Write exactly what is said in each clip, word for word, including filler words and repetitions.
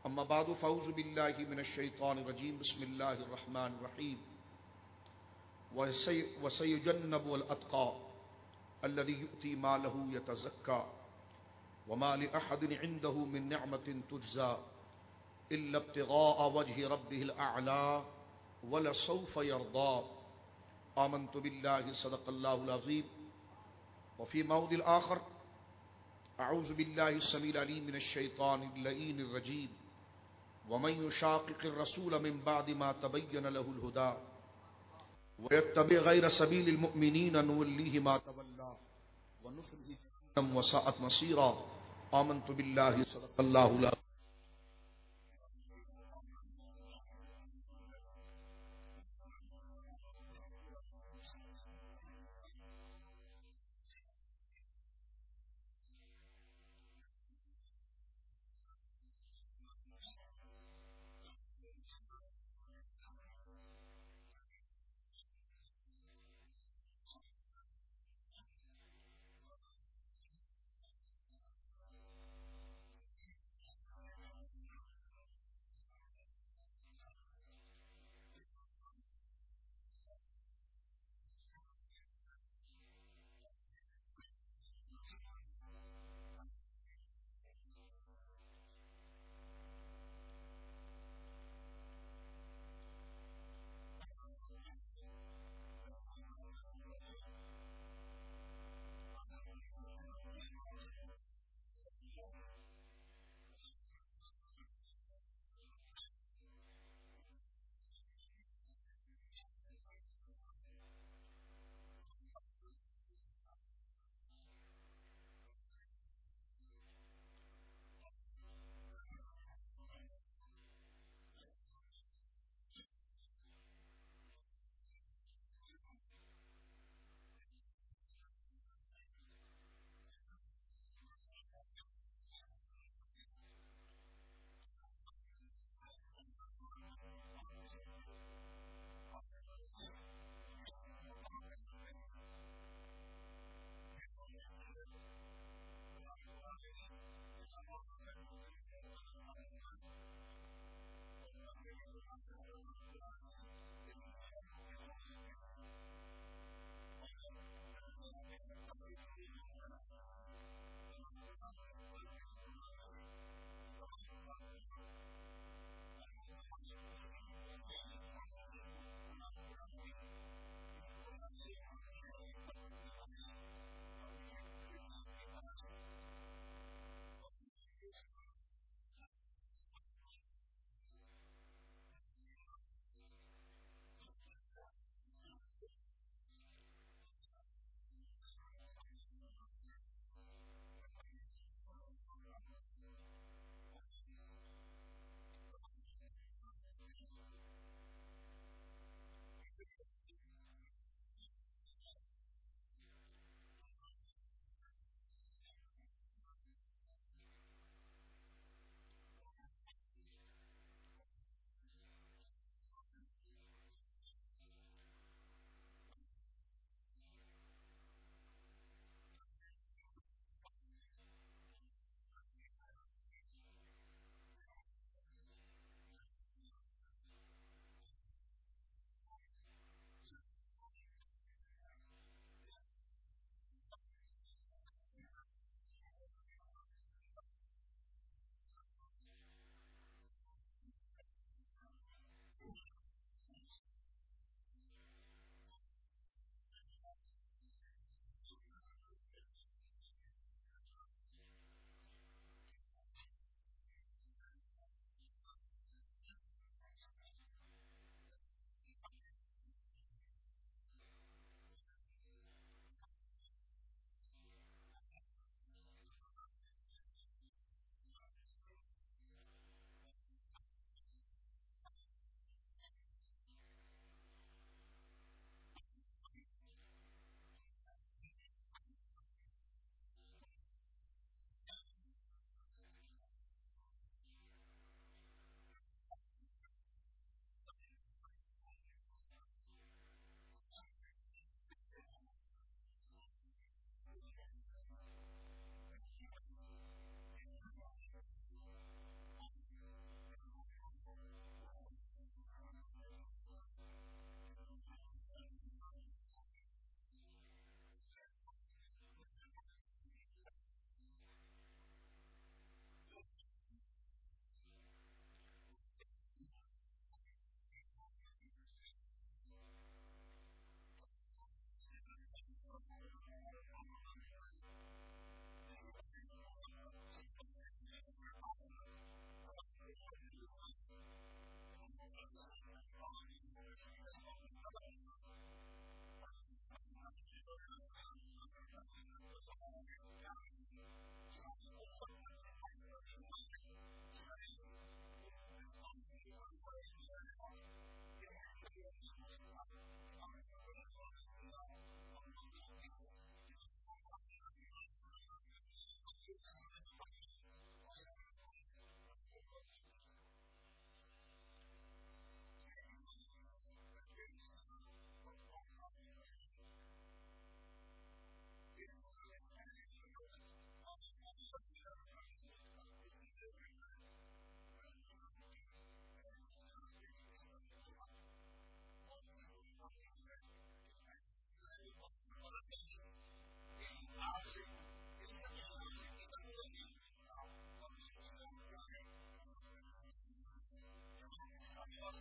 اما بعد فاعوذ باللہ من الشیطان الرجیم بسم اللہ الرحمن الرحیم وسيجنب الاتقى الذي يؤتي ماله يتزكى وما لأحد عنده من نعمة تجزى إلا ابتغاء وجه ربه الأعلى ولسوف يرضى آمنت بالله صدق الله العظيم. وفي موضع آخر أعوذ بالله السميع العليم من الشيطان اللعين الرجيم ومن يشاقق الرسول من بعد ما تبين له الهدى ويتبع غير سبيل المؤمنين نوليه ما تولى ونصله جهنم وساءت مصيرا آمنت بالله صدق الله العظيم.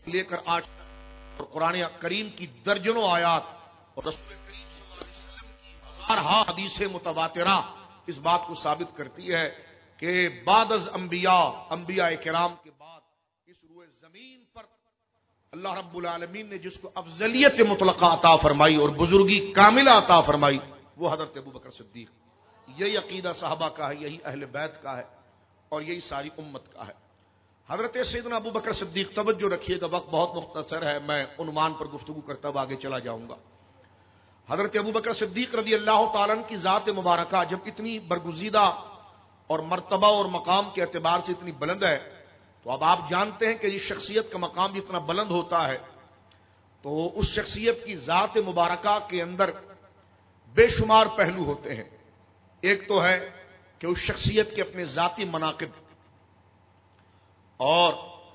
لے کر آج اور قرآن کریم کی درجنوں آیات اور رسول کریم صلی اللہ علیہ وسلم کی ہزارہا حدیث متواترہ اس بات کو ثابت کرتی ہے کہ بعد از انبیاء انبیاء کرام کے بعد اس روئے زمین پر اللہ رب العالمین نے جس کو افضلیت مطلقہ عطا فرمائی اور بزرگی کاملہ عطا فرمائی وہ حضرت ابوبکر صدیق. یہی عقیدہ صحابہ کا ہے, یہی اہل بیت کا ہے اور یہی ساری امت کا ہے. حضرت سیدنا ابوبکر صدیق, توجہ رکھیے گا وقت بہت مختصر ہے, میں عنوان پر گفتگو کرتا ہوا آگے چلا جاؤں گا. حضرت ابوبکر صدیق رضی اللہ تعالیٰ عنہ کی ذات مبارکہ جب اتنی برگزیدہ اور مرتبہ اور مقام کے اعتبار سے اتنی بلند ہے, تو اب آپ جانتے ہیں کہ اس شخصیت کا مقام جتنا بلند ہوتا ہے تو اس شخصیت کی ذات مبارکہ کے اندر بے شمار پہلو ہوتے ہیں. ایک تو ہے کہ اس شخصیت کے اپنے ذاتی مناقب اور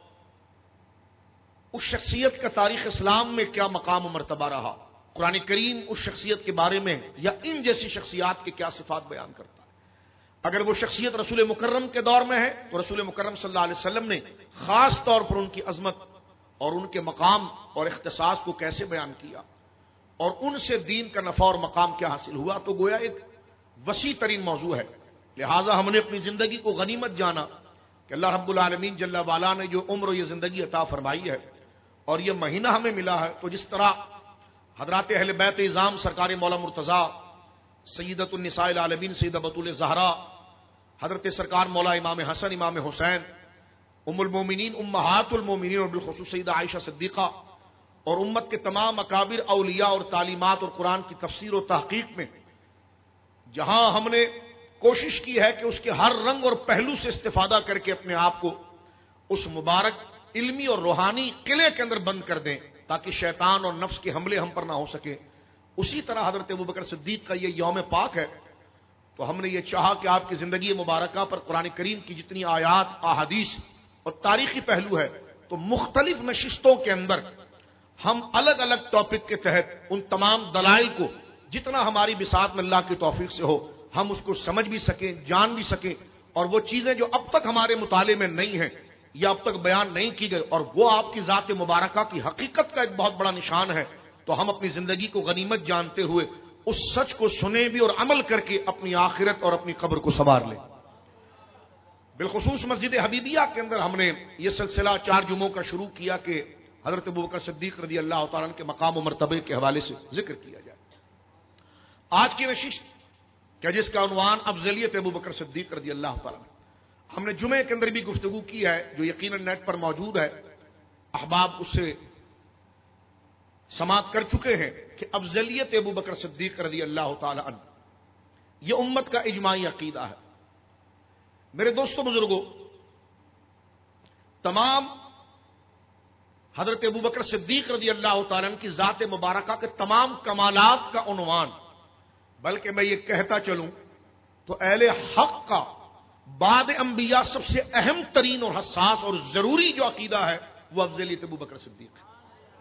اس شخصیت کا تاریخ اسلام میں کیا مقام و مرتبہ رہا. قرآن کریم اس شخصیت کے بارے میں یا ان جیسی شخصیات کے کیا صفات بیان کرتا ہے. اگر وہ شخصیت رسول مکرم کے دور میں ہے تو رسول مکرم صلی اللہ علیہ وسلم نے خاص طور پر ان کی عظمت اور ان کے مقام اور اختصاص کو کیسے بیان کیا اور ان سے دین کا نفع اور مقام کیا حاصل ہوا, تو گویا ایک وسیع ترین موضوع ہے. لہٰذا ہم نے اپنی زندگی کو غنیمت جانا کہ اللہ رب العالمین جل وعلا نے جو عمر و یہ زندگی عطا فرمائی ہے اور یہ مہینہ ہمیں ملا ہے, تو جس طرح حضرات اہل بیت اعظام سرکار مولا مرتضیٰ, سیدۃ النساء العالمین سیدہ بطول زہرا, حضرت سرکار مولا امام حسن امام حسین, ام المومنین امہات المومنین اور بالخصوص سیدہ عائشہ صدیقہ اور امت کے تمام اکابر اولیاء اور تعلیمات اور قرآن کی تفسیر و تحقیق میں جہاں ہم نے کوشش کی ہے کہ اس کے ہر رنگ اور پہلو سے استفادہ کر کے اپنے آپ کو اس مبارک علمی اور روحانی قلعے کے اندر بند کر دیں تاکہ شیطان اور نفس کے حملے ہم پر نہ ہو سکے, اسی طرح حضرت ابوبکر صدیق کا یہ یوم پاک ہے. تو ہم نے یہ چاہا کہ آپ کی زندگی مبارکہ پر قرآن کریم کی جتنی آیات, احادیث اور تاریخی پہلو ہے, تو مختلف نشستوں کے اندر ہم الگ الگ ٹاپک کے تحت ان تمام دلائل کو جتنا ہماری بساط میں اللہ کی توفیق سے ہو ہم اس کو سمجھ بھی سکیں, جان بھی سکیں, اور وہ چیزیں جو اب تک ہمارے مطالعے میں نہیں ہیں یا اب تک بیان نہیں کی گئی اور وہ آپ کی ذات مبارکہ کی حقیقت کا ایک بہت بڑا نشان ہے, تو ہم اپنی زندگی کو غنیمت جانتے ہوئے اس سچ کو سنیں بھی اور عمل کر کے اپنی آخرت اور اپنی قبر کو سنوار لیں. بالخصوص مسجد حبیبیہ کے اندر ہم نے یہ سلسلہ چار جمعوں کا شروع کیا کہ حضرت ابوبکر صدیق رضی اللہ تعالیٰ عنہ کے مقام و مرتبے کے حوالے سے ذکر کیا جائے. آج کی نشست کیا جس کا عنوان افضلیت ابوبکر صدیق رضی اللہ تعالیٰ عنہ, ہم نے جمعے کے اندر بھی گفتگو کی ہے جو یقیناً نیٹ پر موجود ہے, احباب اس سے سماعت کر چکے ہیں کہ افضلیت ابوبکر صدیق رضی اللہ تعالی عنہ یہ امت کا اجماعی عقیدہ ہے. میرے دوستوں بزرگوں, تمام حضرت ابوبکر صدیق رضی اللہ تعالی عنہ کی ذات مبارکہ کے تمام کمالات کا عنوان, بلکہ میں یہ کہتا چلوں تو اہل حق کا بعد انبیاء سب سے اہم ترین اور حساس اور ضروری جو عقیدہ ہے وہ افضلیت ابوبکر صدیق ہے.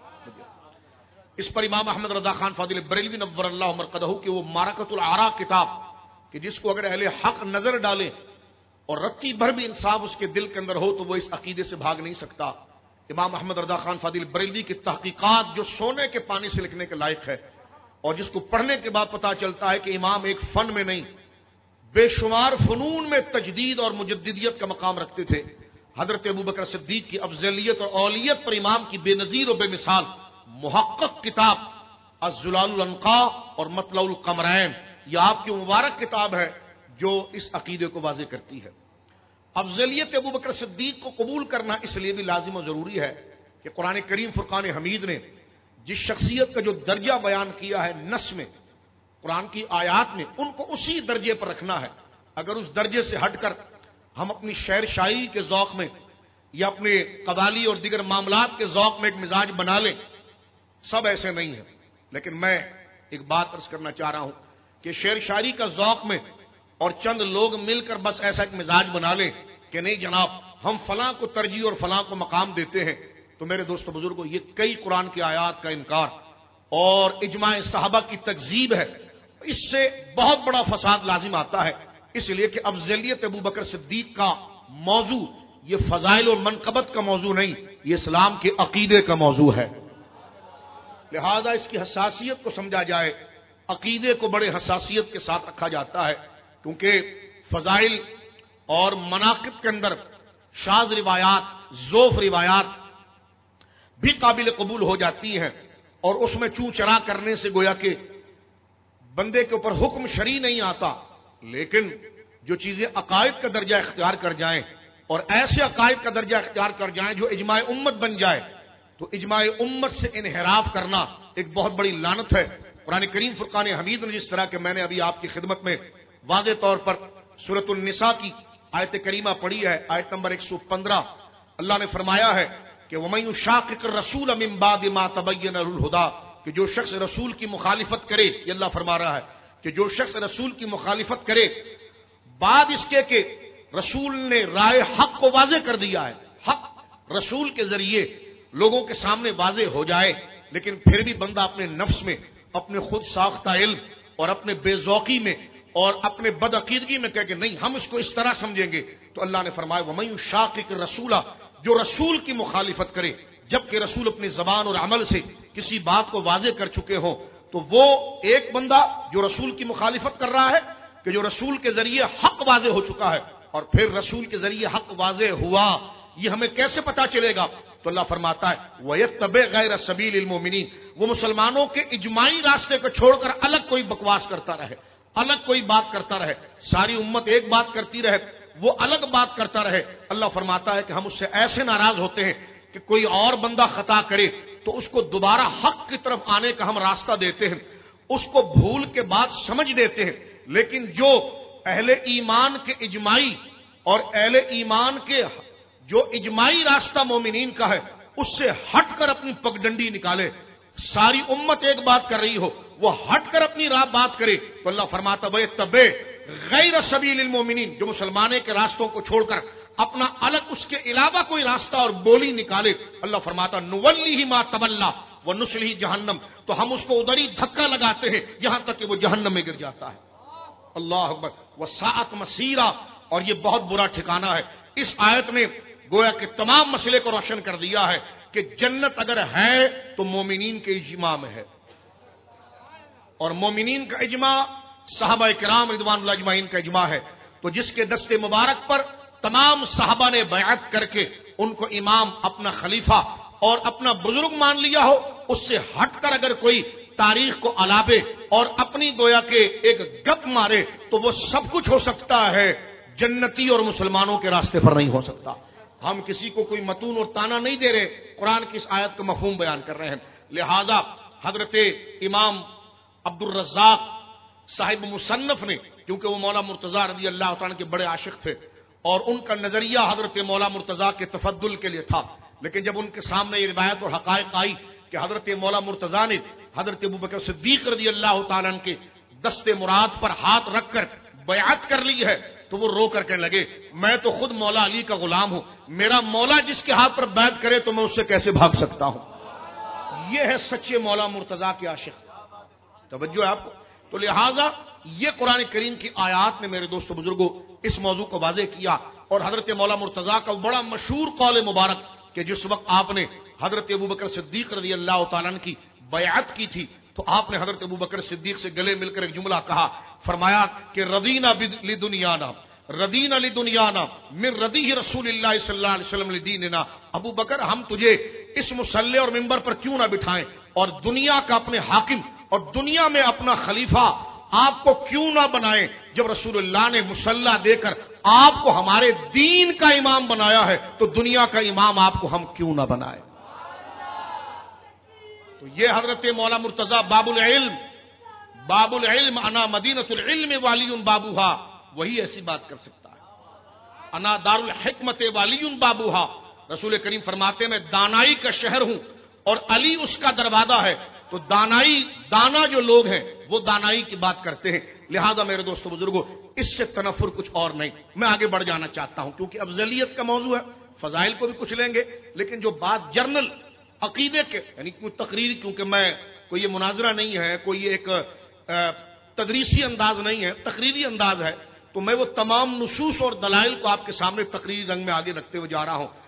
اس پر امام احمد رضا خان فاضل بریلوی نور اللہ مرقدہ کہ وہ معرکۃ العراء کتاب کہ جس کو اگر اہل حق نظر ڈالے اور رتی بھر بھی انصاف اس کے دل کے اندر ہو تو وہ اس عقیدے سے بھاگ نہیں سکتا. امام احمد رضا خان فاضل بریلوی کی تحقیقات جو سونے کے پانی سے لکھنے کے لائق ہے اور جس کو پڑھنے کے بعد پتا چلتا ہے کہ امام ایک فن میں نہیں بے شمار فنون میں تجدید اور مجددیت کا مقام رکھتے تھے. حضرت ابوبکر صدیق کی افضلیت اور اولیت پر امام کی بے نظیر و بے مثال محقق کتاب الزلال الانقاء اور مطلع القمرین یہ آپ کی مبارک کتاب ہے جو اس عقیدے کو واضح کرتی ہے. افضلیت ابوبکر صدیق کو قبول کرنا اس لیے بھی لازم و ضروری ہے کہ قرآن کریم فرقان حمید نے جس شخصیت کا جو درجہ بیان کیا ہے نص میں قرآن کی آیات میں ان کو اسی درجے پر رکھنا ہے. اگر اس درجے سے ہٹ کر ہم اپنی شعر شاعری کے ذوق میں یا اپنے قوالی اور دیگر معاملات کے ذوق میں ایک مزاج بنا لیں, سب ایسے نہیں ہیں. لیکن میں ایک بات عرض کرنا چاہ رہا ہوں کہ شعر شاعری کا ذوق میں اور چند لوگ مل کر بس ایسا ایک مزاج بنا لیں کہ نہیں جناب ہم فلاں کو ترجیح اور فلاں کو مقام دیتے ہیں, تو میرے دوستو بزرگوں یہ کئی قرآن کی آیات کا انکار اور اجماع صحابہ کی تکذیب ہے. اس سے بہت بڑا فساد لازم آتا ہے. اس لیے کہ افضلیت ابوبکر صدیق کا موضوع یہ فضائل اور منقبت کا موضوع نہیں یہ اسلام کے عقیدے کا موضوع ہے، لہذا اس کی حساسیت کو سمجھا جائے۔ عقیدے کو بڑے حساسیت کے ساتھ رکھا جاتا ہے، کیونکہ فضائل اور مناقب کے اندر شاذ روایات، ضعف روایات بھی قابل قبول ہو جاتی ہیں، اور اس میں چوں چرا کرنے سے گویا کہ بندے کے اوپر حکم شرعی نہیں آتا، لیکن جو چیزیں عقائد کا درجہ اختیار کر جائیں اور ایسے عقائد کا درجہ اختیار کر جائیں جو اجماع امت بن جائے، تو اجماع امت سے انحراف کرنا ایک بہت بڑی لعنت ہے۔ قرآن کریم فرقان حمید نے جس طرح کہ میں نے ابھی آپ کی خدمت میں واضح طور پر سورۃ النساء کی آیت کریمہ پڑھی ہے، آیت نمبر ایک سو پندرہ، اللہ نے فرمایا ہے کہ وَمَن يُشَاقِقِ الرَّسُولَ مِن بَعْدِ مَا تَبَيَّنَ لَهُ الْهُدَىٰ، کہ جو شخص رسول کی مخالفت کرے، یہ اللہ فرما رہا ہے کہ جو شخص رسول کی مخالفت کرے بعد اس کے کہ رسول نے رائے حق کو واضح کر دیا ہے، حق رسول کے ذریعے لوگوں کے سامنے واضح ہو جائے، لیکن پھر بھی بندہ اپنے نفس میں، اپنے خود ساختہ علم اور اپنے بے ذوقی میں اور اپنے بدعقیدگی میں کہہ کہ نہیں ہم اس کو اس طرح سمجھیں گے، تو اللہ نے فرمایا وَمَن يُشَاقِقِ الرَّسُولَ، جو رسول کی مخالفت کرے، جبکہ رسول اپنی زبان اور عمل سے کسی بات کو واضح کر چکے ہوں، تو وہ ایک بندہ جو رسول کی مخالفت کر رہا ہے کہ جو رسول کے ذریعے حق واضح ہو چکا ہے، اور پھر رسول کے ذریعے حق واضح ہوا، یہ ہمیں کیسے پتا چلے گا؟ تو اللہ فرماتا ہے وَيَتَّبِعْ غَيْرَ سَبِيلِ الْمُؤْمِنِينَ، وہ مسلمانوں کے اجماعی راستے کو چھوڑ کر الگ کوئی بکواس کرتا رہے، الگ کوئی بات کرتا رہے، ساری امت ایک بات کرتی رہے، وہ الگ بات کرتا رہے۔ اللہ فرماتا ہے کہ ہم اس سے ایسے ناراض ہوتے ہیں کہ کوئی اور بندہ خطا کرے تو اس کو دوبارہ حق کی طرف آنے کا ہم راستہ دیتے ہیں، اس کو بھول کے بعد سمجھ دیتے ہیں، لیکن جو اہل ایمان کے اجماعی اور اہل ایمان کے جو اجماعی راستہ مومنین کا ہے اس سے ہٹ کر اپنی پگڈنڈی نکالے، ساری امت ایک بات کر رہی ہو وہ ہٹ کر اپنی راہ بات کرے، تو اللہ فرماتا وَيَتَّبِعْ غَيْرَ سَبِيلِ الْمُؤْمِنِينَ، جو مسلمانے کے راستوں کو چھوڑ کر اپنا الگ اس کے علاوہ کوئی راستہ اور بولی نکالے، اللہ فرماتا نُوَلِّهِ مَا تَوَلَّىٰ وَنُصْلِهِ جہنم، تو ہم اس کو ادھر ہی دھکا لگاتے ہیں یہاں تک کہ وہ جہنم میں گر جاتا ہے۔ اللہ اکبر، وَسَاءَتْ مَصِيرًا، اور یہ بہت برا ٹھکانہ ہے۔ اس آیت نے گویا کہ تمام مسئلے کو روشن کر دیا ہے کہ جنت اگر ہے تو مومنین کے اجماع میں ہے، اور مومنین کا اجماع صحابہ کرام رضوان اللہ اجمعین کا اجماع ہے، تو جس کے دست مبارک پر تمام صحابہ نے بیعت کر کے ان کو امام، اپنا خلیفہ اور اپنا بزرگ مان لیا ہو، اس سے ہٹ کر اگر کوئی تاریخ کو علابے اور اپنی گویا کے ایک گپ مارے تو وہ سب کچھ ہو سکتا ہے، جنتی اور مسلمانوں کے راستے پر نہیں ہو سکتا۔ ہم کسی کو کوئی متون اور تانا نہیں دے رہے، قرآن کی اس آیت کا مفہوم بیان کر رہے ہیں۔ لہذا حضرت امام عبد الرزاق صاحب مصنف نے، کیونکہ وہ مولا مرتضیٰ رضی اللہ تعالیٰ کے بڑے عاشق تھے اور ان کا نظریہ حضرت مولا مرتضیٰ کے تفضل کے لیے تھا، لیکن جب ان کے سامنے یہ روایت اور حقائق آئی کہ حضرت مولا مرتضیٰ نے حضرت ابوبکر صدیق رضی اللہ تعالیٰ عنہ کے دست مراد پر ہاتھ رکھ کر بیعت کر لی ہے، تو وہ رو کر کہنے لگے میں تو خود مولا علی کا غلام ہوں، میرا مولا جس کے ہاتھ پر بیعت کرے تو میں اس سے کیسے بھاگ سکتا ہوں۔ یہ ہے سچے مولا مرتضیٰ کے عاشق، توجہ ہے آپ کو۔ تو لہذا یہ قرآن کریم کی آیات نے میرے دوستو بزرگوں اس موضوع کو واضح کیا، اور حضرت مولا مرتضیٰ کا بڑا مشہور قول مبارک کہ جس وقت آپ نے حضرت ابوبکر صدیق رضی اللہ تعالیٰ عنہ کی بیعت کی تھی تو آپ نے حضرت ابوبکر صدیق سے گلے مل کر ایک جملہ کہا، فرمایا کہ رضینا لدنیانا ردینا لدنیانا من ردیہ رسول اللہ صلی اللہ علیہ وسلم لدیننا، ابو بکر ہم تجھے اس مصلی اور منبر پر کیوں نہ بٹھائیں اور دنیا کا اپنے حاکم اور دنیا میں اپنا خلیفہ آپ کو کیوں نہ بنائیں، جب رسول اللہ نے مصلی دے کر آپ کو ہمارے دین کا امام بنایا ہے تو دنیا کا امام آپ کو ہم کیوں نہ بنائیں۔ تو یہ حضرت مولا مرتضیٰ باب العلم، باب العلم انا مدینۃ العلم والی بابوہا، وہی ایسی بات کر سکتا ہے۔ انا دار الحکمت والی بابوہا، رسول کریم فرماتے ہیں میں دانائی کا شہر ہوں اور علی اس کا دروازہ ہے، تو دانائی دانا جو لوگ ہیں وہ دانائی کی بات کرتے ہیں۔ لہذا میرے دوستو بزرگوں اس سے تنفر کچھ اور نہیں، میں آگے بڑھ جانا چاہتا ہوں کیونکہ افضلیت کا موضوع ہے، فضائل کو بھی کچھ لیں گے، لیکن جو بات جرنل عقیدے کے یعنی کوئی تقریر، کیونکہ میں کوئی یہ مناظرہ نہیں ہے، کوئی ایک تدریسی انداز نہیں ہے، تقریری انداز ہے، تو میں وہ تمام نصوص اور دلائل کو آپ کے سامنے تقریری رنگ میں آگے رکھتے ہوئے جا رہا ہوں۔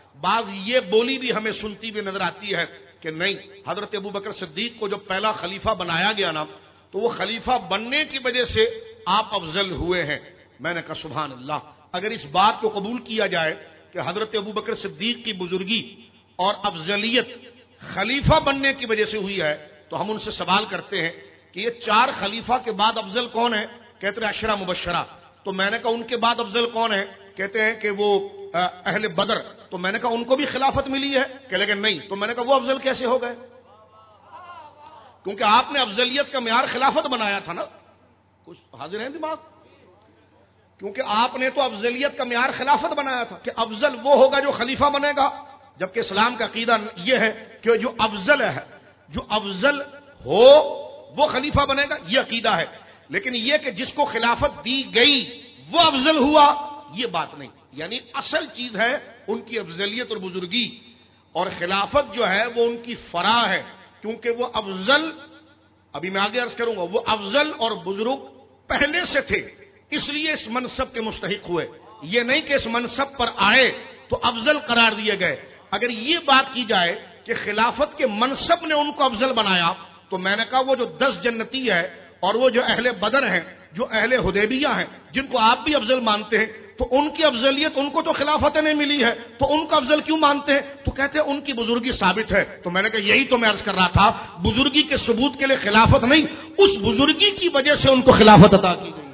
بعض یہ بولی بھی ہمیں سنتی ہوئی نظر آتی ہے کہ نہیں، حضرت ابوبکر صدیق کو جب پہلا خلیفہ بنایا گیا نا تو وہ خلیفہ بننے کی وجہ سے آپ افضل ہوئے ہیں۔ میں نے کہا سبحان اللہ، اگر اس بات کو قبول کیا جائے کہ حضرت ابوبکر صدیق کی بزرگی اور افضلیت خلیفہ بننے کی وجہ سے ہوئی ہے تو ہم ان سے سوال کرتے ہیں کہ یہ چار خلیفہ کے بعد افضل کون ہے؟ کہتے ہیں عشرہ مبشرہ۔ تو میں نے کہا ان کے بعد افضل کون ہے؟ کہتے ہیں کہ وہ اہل بدر۔ تو میں نے کہا ان کو بھی خلافت ملی ہے؟ کہ لیکن نہیں۔ تو میں نے کہا وہ افضل کیسے ہو گئے؟ کیونکہ آپ نے افضلیت کا معیار خلافت بنایا تھا نا۔ کچھ حاضر ہیں دماغ؟ کیونکہ آپ نے تو افضلیت کا معیار خلافت بنایا تھا کہ افضل وہ ہوگا جو خلیفہ بنے گا، جبکہ اسلام کا عقیدہ یہ ہے کہ جو افضل ہے، جو افضل ہو وہ خلیفہ بنے گا، یہ عقیدہ ہے۔ لیکن یہ کہ جس کو خلافت دی گئی وہ افضل ہوا، یہ بات نہیں۔ یعنی اصل چیز ہے ان کی افضلیت اور بزرگی، اور خلافت جو ہے وہ ان کی فرع ہے، کیونکہ وہ افضل، ابھی میں آگے عرض کروں گا، وہ افضل اور بزرگ پہلے سے تھے، اس لیے اس منصب کے مستحق ہوئے۔ یہ نہیں کہ اس منصب پر آئے تو افضل قرار دیے گئے۔ اگر یہ بات کی جائے کہ خلافت کے منصب نے ان کو افضل بنایا تو میں نے کہا وہ جو دس جنتی ہے اور وہ جو اہل بدر ہیں، جو اہل حدیبیہ ہیں، جن کو آپ بھی افضل مانتے ہیں، تو ان کی افضلیت ان کو تو خلافت نہیں ملی ہے، تو ان کو افضل کیوں مانتے ہیں؟ تو کہتے ہیں ان کی بزرگی ثابت ہے۔ تو میں نے کہا یہی تو میں عرض کر رہا تھا، بزرگی کے ثبوت کے لیے خلافت نہیں، اس بزرگی کی وجہ سے ان کو خلافت عطا کی گئی ہے۔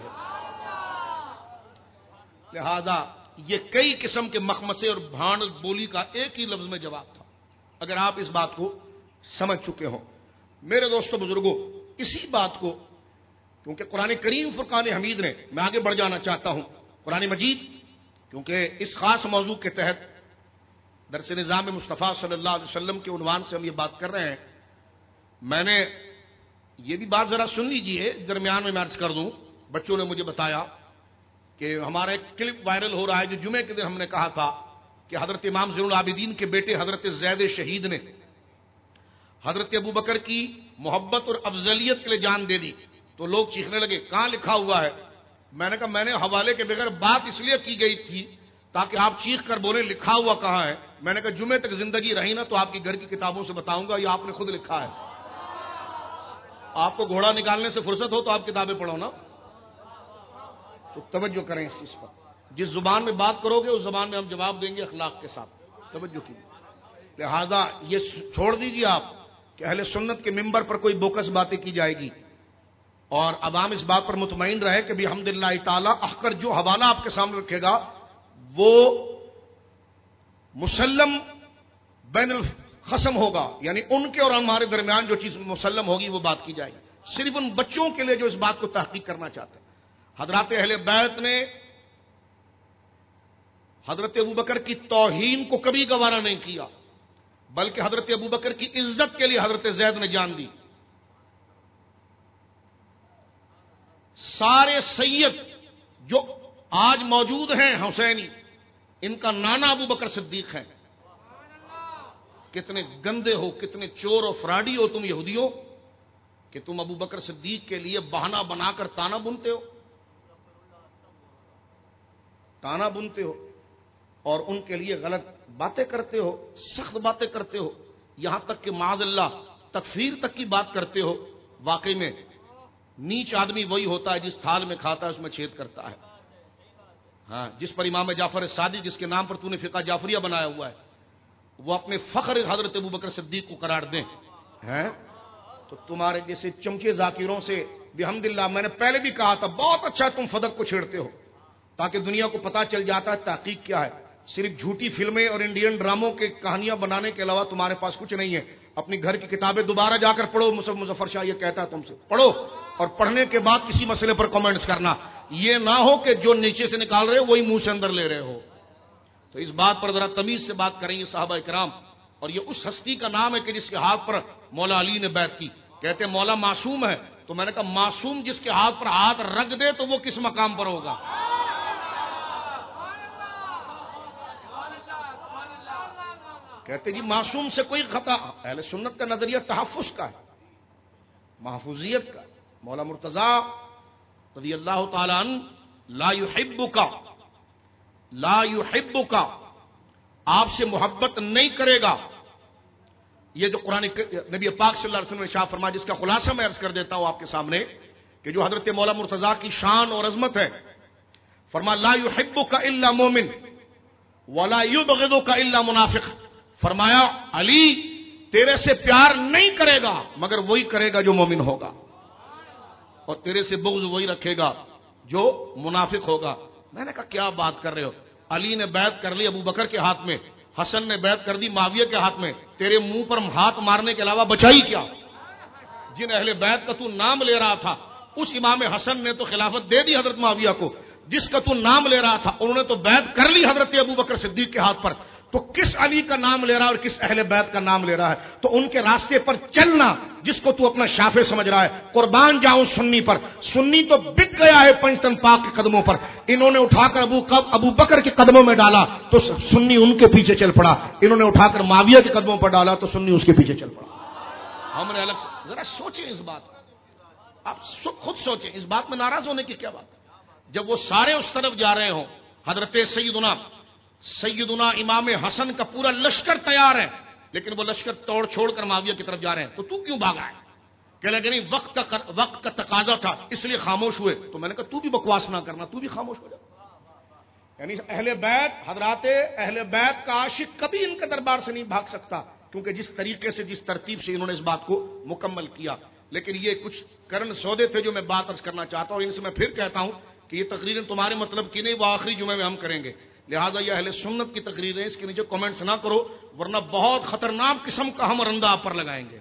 لہذا یہ کئی قسم کے مخمسے اور بھانڈ بولی کا ایک ہی لفظ میں جواب تھا، اگر آپ اس بات کو سمجھ چکے ہوں۔ میرے دوستو بزرگوں، اسی بات کو کیونکہ قرآن کریم فرقان حمید نے، میں آگے بڑھ جانا چاہتا ہوں، قرآن مجید کیونکہ اس خاص موضوع کے تحت درس نظام مصطفیٰ صلی اللہ علیہ وسلم کے عنوان سے ہم یہ بات کر رہے ہیں، میں نے یہ بھی بات ذرا سن لیجئے، درمیان میں میں عرض کر دوں، بچوں نے مجھے بتایا کہ ہمارا ایک کلپ وائرل ہو رہا ہے جو جمعے کے دن ہم نے کہا تھا کہ حضرت امام زین العابدین کے بیٹے حضرت زید شہید نے حضرت ابوبکر کی محبت اور افضلیت کے لیے جان دے دی، تو لوگ چیخنے لگے کہاں لکھا ہوا ہے؟ میں نے کہا میں نے حوالے کے بغیر بات اس لیے کی گئی تھی تاکہ آپ چیخ کر بولیں لکھا ہوا کہاں ہے۔ میں نے کہا جمعے تک زندگی رہی نا تو آپ کی گھر کی کتابوں سے بتاؤں گا، یہ آپ نے خود لکھا ہے۔ آپ کو گھوڑا نکالنے سے فرصت ہو تو آپ کتابیں پڑھو نا۔ تو توجہ کریں اس چیز پر، جس زبان میں بات کرو گے اس زبان میں ہم جواب دیں گے اخلاق کے ساتھ، توجہ کیجیے۔ لہذا یہ چھوڑ دیجیے آپ کہ اہل سنت کے ممبر پر کوئی بوکس باتیں کی جائے گی، اور عوام اس بات پر مطمئن رہے کہ بحمد اللہ تعالی احقر جو حوالہ آپ کے سامنے رکھے گا وہ مسلم بین الخصم ہوگا، یعنی ان کے اور ہمارے درمیان جو چیز مسلم ہوگی وہ بات کی جائے گی۔ صرف ان بچوں کے لیے جو اس بات کو تحقیق کرنا چاہتے ہیں، حضرات اہل بیت نے حضرت ابوبکر کی توہین کو کبھی گوارا نہیں کیا، بلکہ حضرت ابوبکر کی عزت کے لیے حضرت زید نے جان دی۔ سارے سید جو آج موجود ہیں حسینی، ان کا نانا ابوبکر صدیق ہے۔ کتنے گندے ہو، کتنے چور و فراڈی ہو تم یہودیوں کہ تم ابوبکر صدیق کے لیے بہانہ بنا کر تانا بنتے ہو، تانا بنتے ہو اور ان کے لیے غلط باتیں کرتے ہو، سخت باتیں کرتے ہو، یہاں تک کہ معاذ اللہ تکفیر تک کی بات کرتے ہو۔ واقعی میں نیچ آدمی وہی ہوتا ہے جس تھال میں کھاتا ہے اس میں چھید کرتا ہے۔ ہاں، جس پر امام جعفر صادق جس کے نام پر تو نے فقہ جعفریہ بنایا ہوا ہے، وہ اپنے فخر حضرت ابوبکر صدیق کو قرار دیں ہیں تو تمہارے جیسے چمچے ذاکروں سے بحمداللہ، میں نے پہلے بھی کہا تھا بہت اچھا تم فدق کو چھیڑتے ہو تاکہ دنیا کو پتا چل جاتا ہے تحقیق کیا ہے۔ صرف جھوٹی فلمیں اور انڈین ڈراموں کے کہانیاں بنانے کے علاوہ تمہارے پاس کچھ نہیں ہے۔ اپنی گھر کی کتابیں دوبارہ جا کر پڑھو، مصعب مظفر شاہ یہ کہتا ہے تم سے پڑھو، اور پڑھنے کے بعد کسی مسئلے پر کامنٹس کرنا، یہ نہ ہو کہ جو نیچے سے نکال رہے ہو وہی منہ سے اندر لے رہے ہو۔ تو اس بات پر ذرا تمیز سے بات کریں یہ صحابہ کرام، اور یہ اس ہستی کا نام ہے کہ جس کے ہاتھ پر مولا علی نے بیعت کی۔ کہتے ہیں مولا معصوم ہے، تو میں نے کہا معصوم جس کے ہاتھ پر ہاتھ رکھ دے تو وہ کس مقام پر ہوگا؟ کہتے جی معصوم سے کوئی خطا، اہل سنت کا نظریہ تحفظ کا ہے، محفوظیت کا۔ مولا مرتضی رضی اللہ تعالی عنہ لا یحبک لا یحبک آپ سے محبت نہیں کرے گا. یہ جو قرآن نبی پاک صلی اللہ علیہ وسلم نے ارشاد فرمایا، جس کا خلاصہ میں عرض کر دیتا ہوں آپ کے سامنے، کہ جو حضرت مولا مرتضیٰ کی شان اور عظمت ہے. فرمایا لا یحبک الا مومن ولا یبغضک الا منافق. فرمایا علی تیرے سے پیار نہیں کرے گا مگر وہی کرے گا جو مومن ہوگا، اور تیرے سے بغض وہی رکھے گا جو منافق ہوگا. میں نے کہا کیا بات کر رہے ہو؟ علی نے بیعت کر لی ابو بکر کے ہاتھ میں، حسن نے بیعت کر دی معاویہ کے ہاتھ میں، تیرے منہ پر ہاتھ مارنے کے علاوہ بچائی کیا؟ جن اہل بیعت کا تو نام لے رہا تھا اس امام حسن نے تو خلافت دے دی حضرت معاویہ کو، جس کا تو نام لے رہا تھا انہوں نے تو بیعت کر لی حضرت ابو بکر صدیق کے ہاتھ پر. تو کس علی کا نام لے رہا ہے اور کس اہل بیت کا نام لے رہا ہے؟ تو ان کے راستے پر چلنا جس کو تو اپنا شافع سمجھ رہا ہے. قربان جاؤں سنی پر، سنی تو بک گیا ہے پنجتن پاک کے قدموں پر. انہوں نے اٹھا کر ابو ابو بکر کے قدموں میں ڈالا تو سنی ان کے پیچھے چل پڑا، انہوں نے اٹھا کر معاویہ کے قدموں پر ڈالا تو سنی اس کے پیچھے چل پڑا. ہم نے الگ سے ذرا سوچیں اس بات، آپ خود سوچیں اس بات میں ناراض ہونے کی کیا بات ہے؟ جب وہ سارے اس طرف جا رہے ہوں، حضرت سیدنا سیدنا امام حسن کا پورا لشکر تیار ہے لیکن وہ لشکر توڑ چھوڑ کر معاویہ کی طرف جا رہے ہیں، تو تو کیوں بھاگا ہے؟ کہ لگے نہیں وقت کا وقت کا تقاضا تھا اس لیے خاموش ہوئے. تو میں نے کہا تو بھی بکواس نہ کرنا، تو بھی خاموش ہو جا. یعنی اہل بیت، حضرات اہل بیت کا عاشق کبھی ان کے دربار سے نہیں بھاگ سکتا، کیونکہ جس طریقے سے جس ترتیب سے انہوں نے اس بات کو مکمل کیا. لیکن یہ کچھ کرن سودے تھے جو میں بات عرض کرنا چاہتا ہوں. ان سے میں پھر کہتا ہوں کہ یہ تقریریں تمہارے مطلب کی نہیں، وہ آخری جمعے میں ہم کریں گے، لہذا یہ اہل سنت کی تقریر ہے، اس کے نیچے کمنٹس نہ کرو ورنہ بہت خطرناک قسم کا ہم رندہ آپ پر لگائیں گے.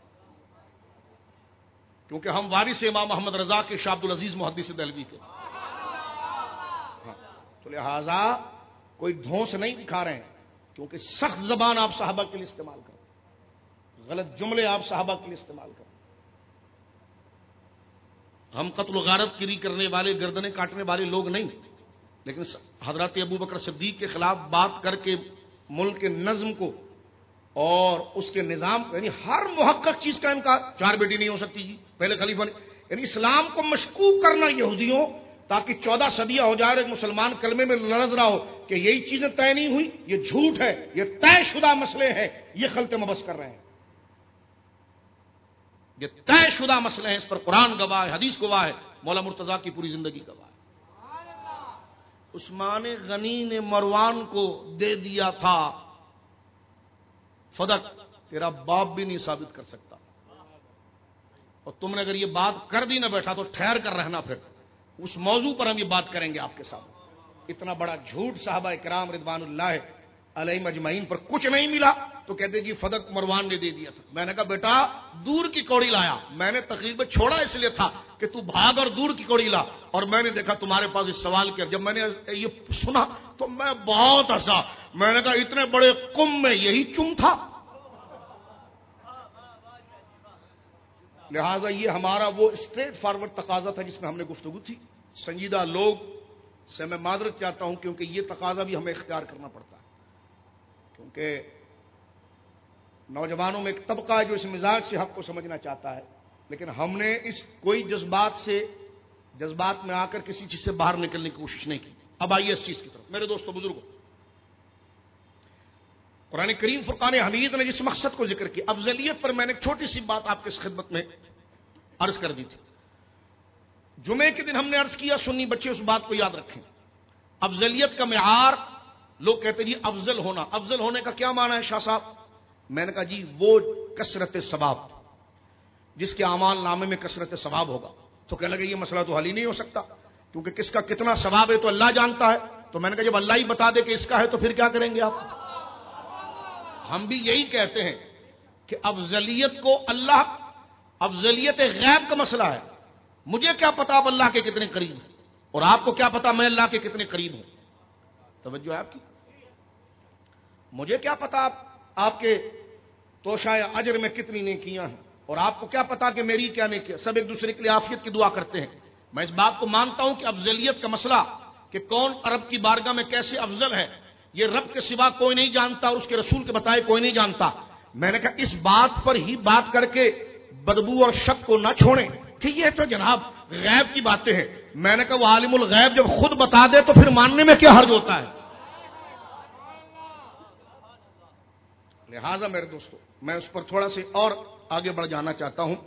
کیونکہ ہم وارث امام محمد رضا کے شاہ عبد العزیز محدث دہلوی کے، ہاں تو لہذا کوئی دھونس نہیں دکھا رہے ہیں، کیونکہ سخت زبان آپ صحابہ کے لیے استعمال کریں، غلط جملے آپ صحابہ کے لیے استعمال کریں. ہم قتل و غارت گیری کرنے والے، گردنیں کاٹنے والے لوگ نہیں، لیکن حضرت ابو بکر صدیق کے خلاف بات کر کے ملک کے نظم کو اور اس کے نظام، یعنی ہر محقق چیز کا انکار. چار بیٹی نہیں ہو سکتی جی، پہلے خلیفہ نے، یعنی اسلام کو مشکوک کرنا یہودیوں تاکہ چودہ صدیاں ہو جائے اور ایک مسلمان کلمے میں لرز رہا ہو کہ یہی چیزیں طے نہیں ہوئی، یہ جھوٹ ہے، یہ طے شدہ مسئلے ہیں، یہ خلط مبس کر رہے ہیں. یہ طے شدہ مسئلے ہیں، اس پر قرآن گواہ ہے، حدیث گواہ ہے، مولا مرتضیٰ کی پوری زندگی گواہ ہے. عثمان غنی نے مروان کو دے دیا تھا فدق، تیرا باپ بھی نہیں ثابت کر سکتا، اور تم نے اگر یہ بات کر دی نہ بیٹھا تو ٹھہر کر رہنا، پھر اس موضوع پر ہم یہ بات کریں گے آپ کے ساتھ. اتنا بڑا جھوٹ صحابہ کرام رضوان اللہ علیہم اجمعین پر کچھ نہیں ملا تو کہتے جی فدق مروان نے دے دیا تھا. میں نے کہا بیٹا دور کی کوڑی لایا، میں نے تقریباً چھوڑا اس لیے تھا کہ تو بھاگ اور دور کی کوڑی لا، اور میں نے دیکھا تمہارے پاس اس سوال کیا. جب میں نے یہ سنا تو میں بہت ہنسا، میں نے کہا اتنے بڑے کم میں یہی چم تھا. لہذا یہ ہمارا وہ اسٹریٹ فارورڈ تقاضا تھا جس میں ہم نے گفتگو تھی. سنجیدہ لوگ سے میں معذرت چاہتا ہوں کیونکہ یہ تقاضا بھی ہمیں اختیار کرنا پڑتا ہے، کیونکہ نوجوانوں میں ایک طبقہ ہے جو اس مزاج سے حق کو سمجھنا چاہتا ہے، لیکن ہم نے اس کوئی جذبات سے جذبات میں آ کر کسی چیز سے باہر نکلنے کی کوشش نہیں کی. اب آئیے اس چیز کی طرف. میرے دوستو بزرگوں، قرآن کریم فرقان حمید نے جس مقصد کو ذکر کیا، افضلیت پر میں نے چھوٹی سی بات آپ کے خدمت میں عرض کر دی تھی. جمعے کے دن ہم نے عرض کیا، سنی بچے اس بات کو یاد رکھیں، افضلیت کا معیار لوگ کہتے ہیں جی افضل ہونا، افضل ہونے کا کیا معنی ہے شاہ صاحب؟ میں نے کہا جی وہ کثرت ثواب، جس کے اعمال نامے میں کثرت ثواب ہوگا. تو کہنے لگے یہ مسئلہ تو حل ہی نہیں ہو سکتا کیونکہ کس کا کتنا ثواب ہے تو اللہ جانتا ہے. تو میں نے کہا جب اللہ ہی بتا دے کہ اس کا ہے تو پھر کیا کریں گے آپ؟ ہم بھی یہی کہتے ہیں کہ افضلیت کو اللہ، افضلیت غیب کا مسئلہ ہے. مجھے کیا پتا آپ اللہ کے کتنے قریب ہیں، اور آپ کو کیا پتا میں اللہ کے کتنے قریب ہوں. توجہ ہے آپ کی؟ مجھے کیا پتا آپ آپ کے توشہ اجر میں کتنی نیکیاں ہیں، اور آپ کو کیا پتا کہ میری کیا نیکیاں. سب ایک دوسرے کے لیے عافیت کی دعا کرتے ہیں. میں اس بات کو مانتا ہوں کہ افضلیت کا مسئلہ کہ کون رب کی بارگاہ میں کیسے افضل ہے یہ رب کے سوا کوئی نہیں جانتا اور اس کے رسول کے بتائے کوئی نہیں جانتا. میں نے کہا اس بات پر ہی بات کر کے بدبو اور شک کو نہ چھوڑیں کہ یہ تو جناب غیب کی باتیں ہیں. میں نے کہا وہ عالم الغیب جب خود بتا دے تو پھر ماننے میں کیا حرج ہوتا ہے؟ لہذا میرے دوستو میں اس پر تھوڑا سے اور آگے بڑھ جانا چاہتا ہوں.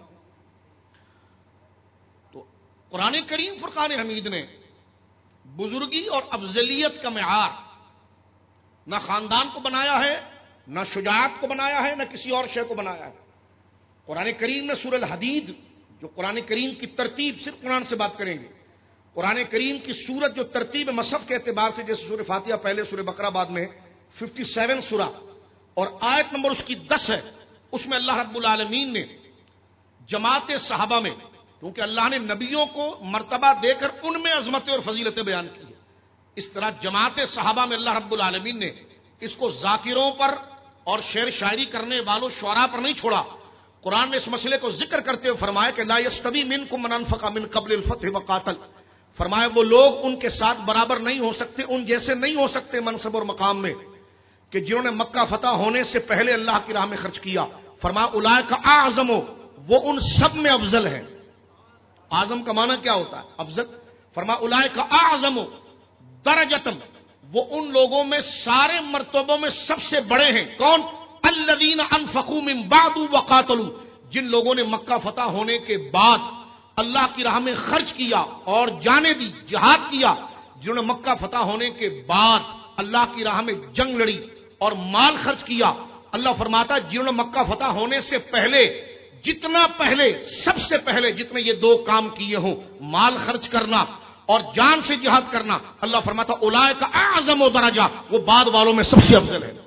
تو قرآن کریم فرقان حمید نے بزرگی اور افضلیت کا معیار نہ خاندان کو بنایا ہے، نہ شجاعت کو بنایا ہے، نہ کسی اور شے کو بنایا ہے. قرآن کریم نے سورہ الحدید، جو قرآن کریم کی ترتیب، صرف قرآن سے بات کریں گے، قرآن کریم کی سورت جو ترتیب مصحف کے اعتبار سے، جیسے سورہ فاتحہ پہلے، سورہ بقرہ بعد میں، سولہ سورہ اور آیت نمبر اس کی دس ہے. اس میں اللہ رب العالمین نے جماعت صحابہ میں، کیونکہ اللہ نے نبیوں کو مرتبہ دے کر ان میں عظمتیں اور فضیلتیں بیان کی ہے، اس طرح جماعت صحابہ میں اللہ رب العالمین نے اس کو ذاکروں پر اور شعر شاعری کرنے والوں شعراء پر نہیں چھوڑا. قرآن نے اس مسئلے کو ذکر کرتے ہوئے فرمایا کہ لا یستوی منکم من انفق من قبل الفتح وقاتل، فرمایا وہ لوگ ان کے ساتھ برابر نہیں ہو سکتے، ان جیسے نہیں ہو سکتے منصب اور مقام میں، کہ جنہوں نے مکہ فتح ہونے سے پہلے اللہ کی راہ میں خرچ کیا. فرمایا اولئک اعظم، وہ ان سب میں افضل ہے. اعظم کا معنی کیا ہوتا ہے؟ افضل. فرمایا اولئک اعظم درجۃ، وہ ان لوگوں میں سارے مرتبوں میں سب سے بڑے ہیں. کون؟ الذین انفقوا من بعد وقاتلوا، جن لوگوں نے مکہ فتح ہونے کے بعد اللہ کی راہ میں خرچ کیا اور جانیں دی، جہاد کیا. جنہوں نے مکہ فتح ہونے کے بعد اللہ کی راہ میں جنگ لڑی اور مال خرچ کیا. اللہ فرماتا ہے جنہوں نے مکہ فتح ہونے سے پہلے، جتنا پہلے، سب سے پہلے جتنے یہ دو کام کیے ہوں، مال خرچ کرنا اور جان سے جہاد کرنا، اللہ فرماتا اولئک اعظم درجہ، وہ بعد والوں میں سب سے افضل ہے.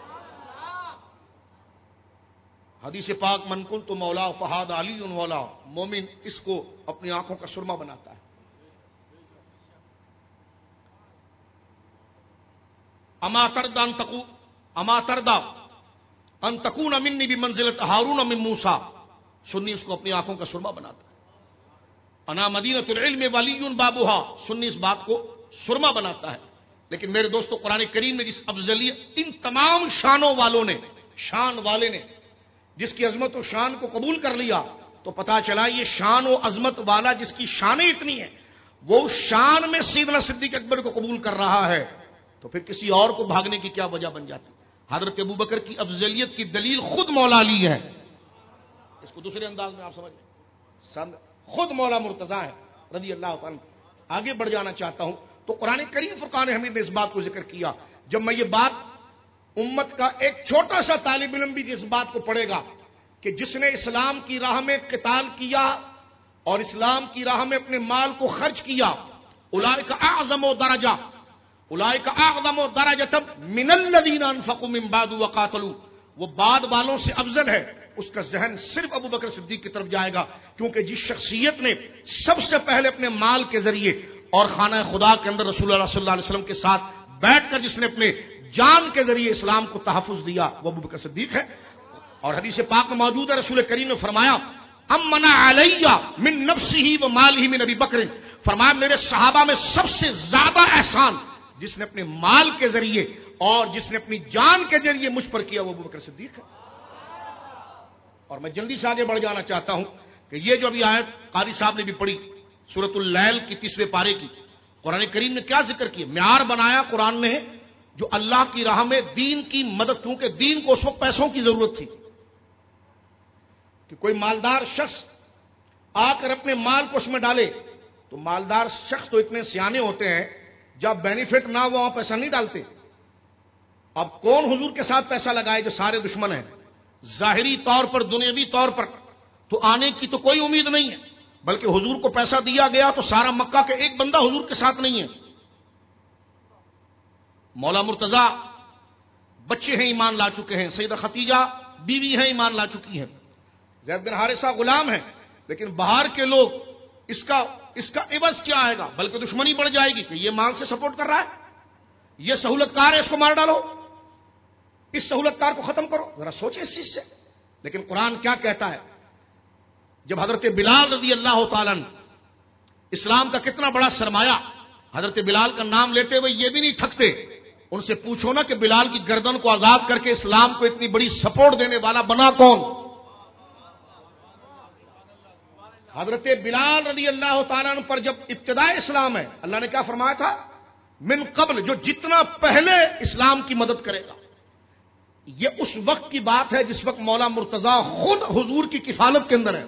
حدیث پاک من کنت مولا فہاد علی مولا، مومن اس کو اپنی آنکھوں کا سرما بناتا ہے. اما تردا ان تکو اما تردا ان تکون منی بمنزلت ہارون من موسیٰ، سنی اس کو اپنی آنکھوں کا سرما بناتا ہے. انا مدینۃ العلم ولی بابھا، سنی اس بات کو سرما بناتا ہے. لیکن میرے دوستو قرآن کریم میں جس افضلیت، ان تمام شانوں والوں نے، شان والے نے جس کی عظمت و شان کو قبول کر لیا، تو پتا چلا یہ شان و عظمت والا جس کی شانیں اتنی ہیں، وہ اس شان میں سیدنا صدیق اکبر کو قبول کر رہا ہے، تو پھر کسی اور کو بھاگنے کی کیا وجہ بن جاتی؟ حضرت ابوبکر کی افضلیت کی دلیل خود مولا علی ہے. اس کو دوسرے انداز میں آپ سمجھ لیں، خود مولا مرتضیٰ ہے رضی اللہ تعالیٰ. آگے بڑھ جانا چاہتا ہوں تو قرآن کریم فرقان حمید نے اس بات کو ذکر کیا. جب میں یہ بات امت کا ایک چھوٹا سا طالب علم بھی جس بات کو پڑھے گا کہ جس نے اسلام کی راہ میں قتال کیا اور اسلام کی راہ میں اپنے مال کو خرچ کیا، اولئک اعظم درجہ، اولئک اعظم درجۃ من الذین انفقوا من بعد وقاتلوا، وہ بعد والوں سے افضل ہے. اس کا ذہن صرف ابو بکر صدیق کی طرف جائے گا، کیونکہ جس شخصیت نے سب سے پہلے اپنے مال کے ذریعے اور خانہ خدا کے اندر رسول اللہ صلی اللہ علیہ وسلم کے ساتھ بیٹھ کر جس نے اپنے جان کے ذریعے اسلام کو تحفظ دیا، وہ ابو بکر صدیق ہے. اور حدیث پاک میں موجود ہے، رسول کریم نے فرمایا امن علی من نفسہ و مالہ من ابی بکر، فرمایا میرے صحابہ میں سب سے زیادہ احسان جس نے اپنے مال کے ذریعے اور جس نے اپنی جان کے ذریعے مجھ پر کیا، وہ ابو بکر صدیق ہے. اور میں جلدی سے آگے بڑھ جانا چاہتا ہوں کہ یہ جو ابھی آیت قاری صاحب نے بھی پڑھی سورۃ اللیل کی تیسرے پارے کی، قرآن کریم نے کیا ذکر کیا؟ معیار بنایا قرآن نے جو اللہ کی راہ میں دین کی مدد، کیونکہ دین کو اس وقت پیسوں کی ضرورت تھی کہ کوئی مالدار شخص آ کر اپنے مال کو اس میں ڈالے، تو مالدار شخص تو اتنے سیانے ہوتے ہیں جب بینیفٹ نہ ہو وہاں پیسہ نہیں ڈالتے. اب کون حضور کے ساتھ پیسہ لگائے جو سارے دشمن ہیں؟ ظاہری طور پر، دنیاوی طور پر تو آنے کی تو کوئی امید نہیں ہے، بلکہ حضور کو پیسہ دیا گیا تو سارا مکہ کے ایک بندہ حضور کے ساتھ نہیں ہے. مولا مرتضیٰ بچے ہیں ایمان لا چکے ہیں، سیدہ ختیجہ بیوی ہیں ایمان لا چکی ہیں، زید بن حارثہ غلام ہیں، لیکن باہر کے لوگ اس کا اس کا عوض کیا آئے گا؟ بلکہ دشمنی بڑھ جائے گی کہ یہ مال سے سپورٹ کر رہا ہے، یہ سہولت کار ہے، اس کو مار ڈالو، اس سہولت کار کو ختم کرو. ذرا سوچیں اس چیز سے. لیکن قرآن کیا کہتا ہے؟ جب حضرت بلال رضی اللہ تعالیٰ اسلام کا کتنا بڑا سرمایہ، حضرت بلال کا نام لیتے ہوئے یہ بھی نہیں تھکتے، ان سے پوچھو نا کہ بلال کی گردن کو آزاد کر کے اسلام کو اتنی بڑی سپورٹ دینے والا بنا کون؟ حضرت بلال رضی اللہ تعالیٰ عنہ پر جب ابتدائے اسلام ہے، اللہ نے کیا فرمایا تھا؟ من قبل، جو جتنا پہلے اسلام کی مدد کرے گا. یہ اس وقت کی بات ہے جس وقت مولا مرتضی خود حضور کی کفالت کے اندر ہے.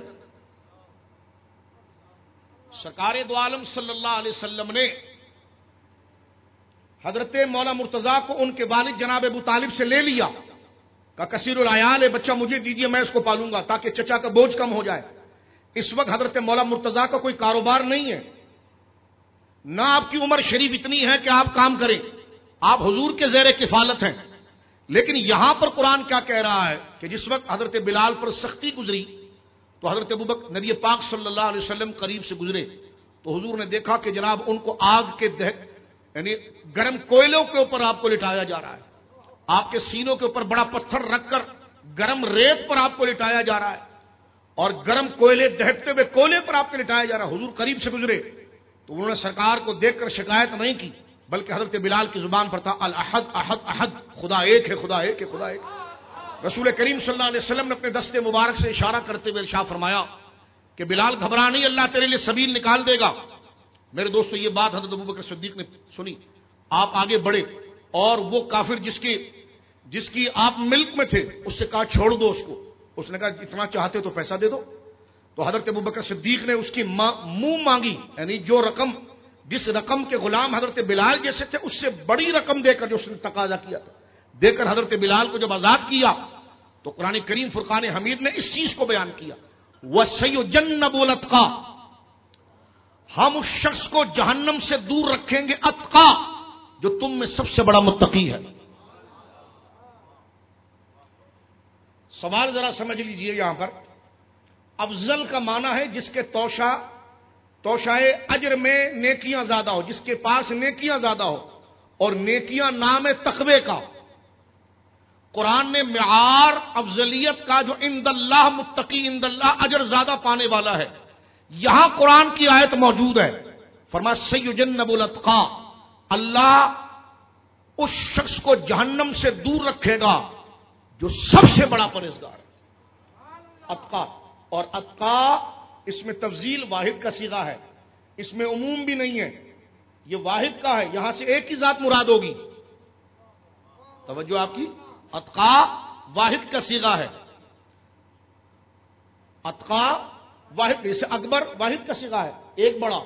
سرکار دو عالم صلی اللہ علیہ وسلم نے حضرت مولا مرتضی کو ان کے والد جناب ابو طالب سے لے لیا. کہا کثیر العیال ہے، بچہ مجھے دیجئے، میں اس کو پالوں گا تاکہ چچا کا بوجھ کم ہو جائے. اس وقت حضرت مولا مرتضی کا کوئی کاروبار نہیں ہے، نہ آپ کی عمر شریف اتنی ہے کہ آپ کام کریں، آپ حضور کے زیر کفالت ہیں. لیکن یہاں پر قرآن کیا کہہ رہا ہے کہ جس وقت حضرت بلال پر سختی گزری تو حضرت ابوبکر نبی پاک صلی اللہ علیہ وسلم قریب سے گزرے تو حضور نے دیکھا کہ جناب ان کو آگ کے یعنی گرم کوئلوں کے اوپر آپ کو لٹایا جا رہا ہے، آپ کے سینوں کے اوپر بڑا پتھر رکھ کر گرم ریت پر آپ کو لٹایا جا رہا ہے اور گرم کوئلے دہکتے ہوئے کوئلے پر آپ کو لٹایا جا رہا ہے. حضور قریب سے گزرے تو انہوں نے سرکار کو دیکھ کر شکایت نہیں کی، بلکہ حضرت بلال کی زبان پر تھا الاحد احد احد، خدا ایک ہے، خدا ایک ہے، خدا ایک. رسول کریم صلی اللہ علیہ وسلم نے اپنے دست مبارک سے اشارہ کرتے ہوئے ارشاد فرمایا کہ بلال گھبرا نہیں، اللہ تیرے لیے سبیل نکال دے گا. میرے دوستو یہ بات حضرت ابوبکر صدیق نے سنی، آپ آگے بڑھے اور وہ کافر جس کی جس کی آپ ملک میں تھے اس سے کہا چھوڑ دو اس کو. اس نے کہا اتنا چاہتے تو پیسہ دے دو. تو حضرت ابوبکر صدیق نے اس کی منہ مانگی، یعنی جو رقم جس رقم کے غلام حضرت بلال جیسے تھے اس سے بڑی رقم دے کر جو اس نے تقاضا کیا تھا، دے کر حضرت بلال کو جب آزاد کیا تو قرآن کریم فرقان حمید نے اس چیز کو بیان کیا، وَسَيُجَنَّبُ الْأَتْقَى، ہم اس شخص کو جہنم سے دور رکھیں گے، اتقا جو تم میں سب سے بڑا متقی ہے. سوال ذرا سمجھ لیجئے، یہاں پر افضل کا معنی ہے جس کے توشہ توشائے اجر میں نیکیاں زیادہ ہو، جس کے پاس نیکیاں زیادہ ہو، اور نیکیاں نام تقوی کا. قرآن نے معیار افضلیت کا جو عند اللہ متقی، عند اللہ اجر زیادہ پانے والا ہے، یہاں قرآن کی آیت موجود ہے. فرمایا سیجنب الاتقا، اللہ اس شخص کو جہنم سے دور رکھے گا جو سب سے بڑا پرہیزگار ہے. اتقا، اور اتقا اس میں تفضیل واحد کا صیغہ ہے، اس میں عموم بھی نہیں ہے، یہ واحد کا ہے، یہاں سے ایک ہی ذات مراد ہوگی. توجہ آپ کی، اتقا واحد کا صیغہ ہے. اتقا واحد، جیسے اکبر واحد کا صیغہ ہے، ایک بڑا،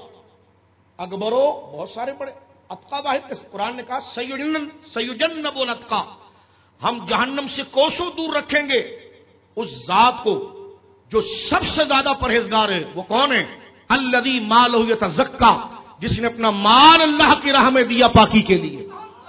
اکبرو بہت سارے بڑے، اتقا واحد کا. قرآن نے کہا سیجن سیجنب الاتقا، ہم جہنم سے کوسوں دور رکھیں گے اس ذات کو جو سب سے زیادہ پرہیزگار ہے. وہ کون ہے؟ الذی مالہ یتزکا، جس نے اپنا مال اللہ کی راہ میں دیا پاکی کے لیے.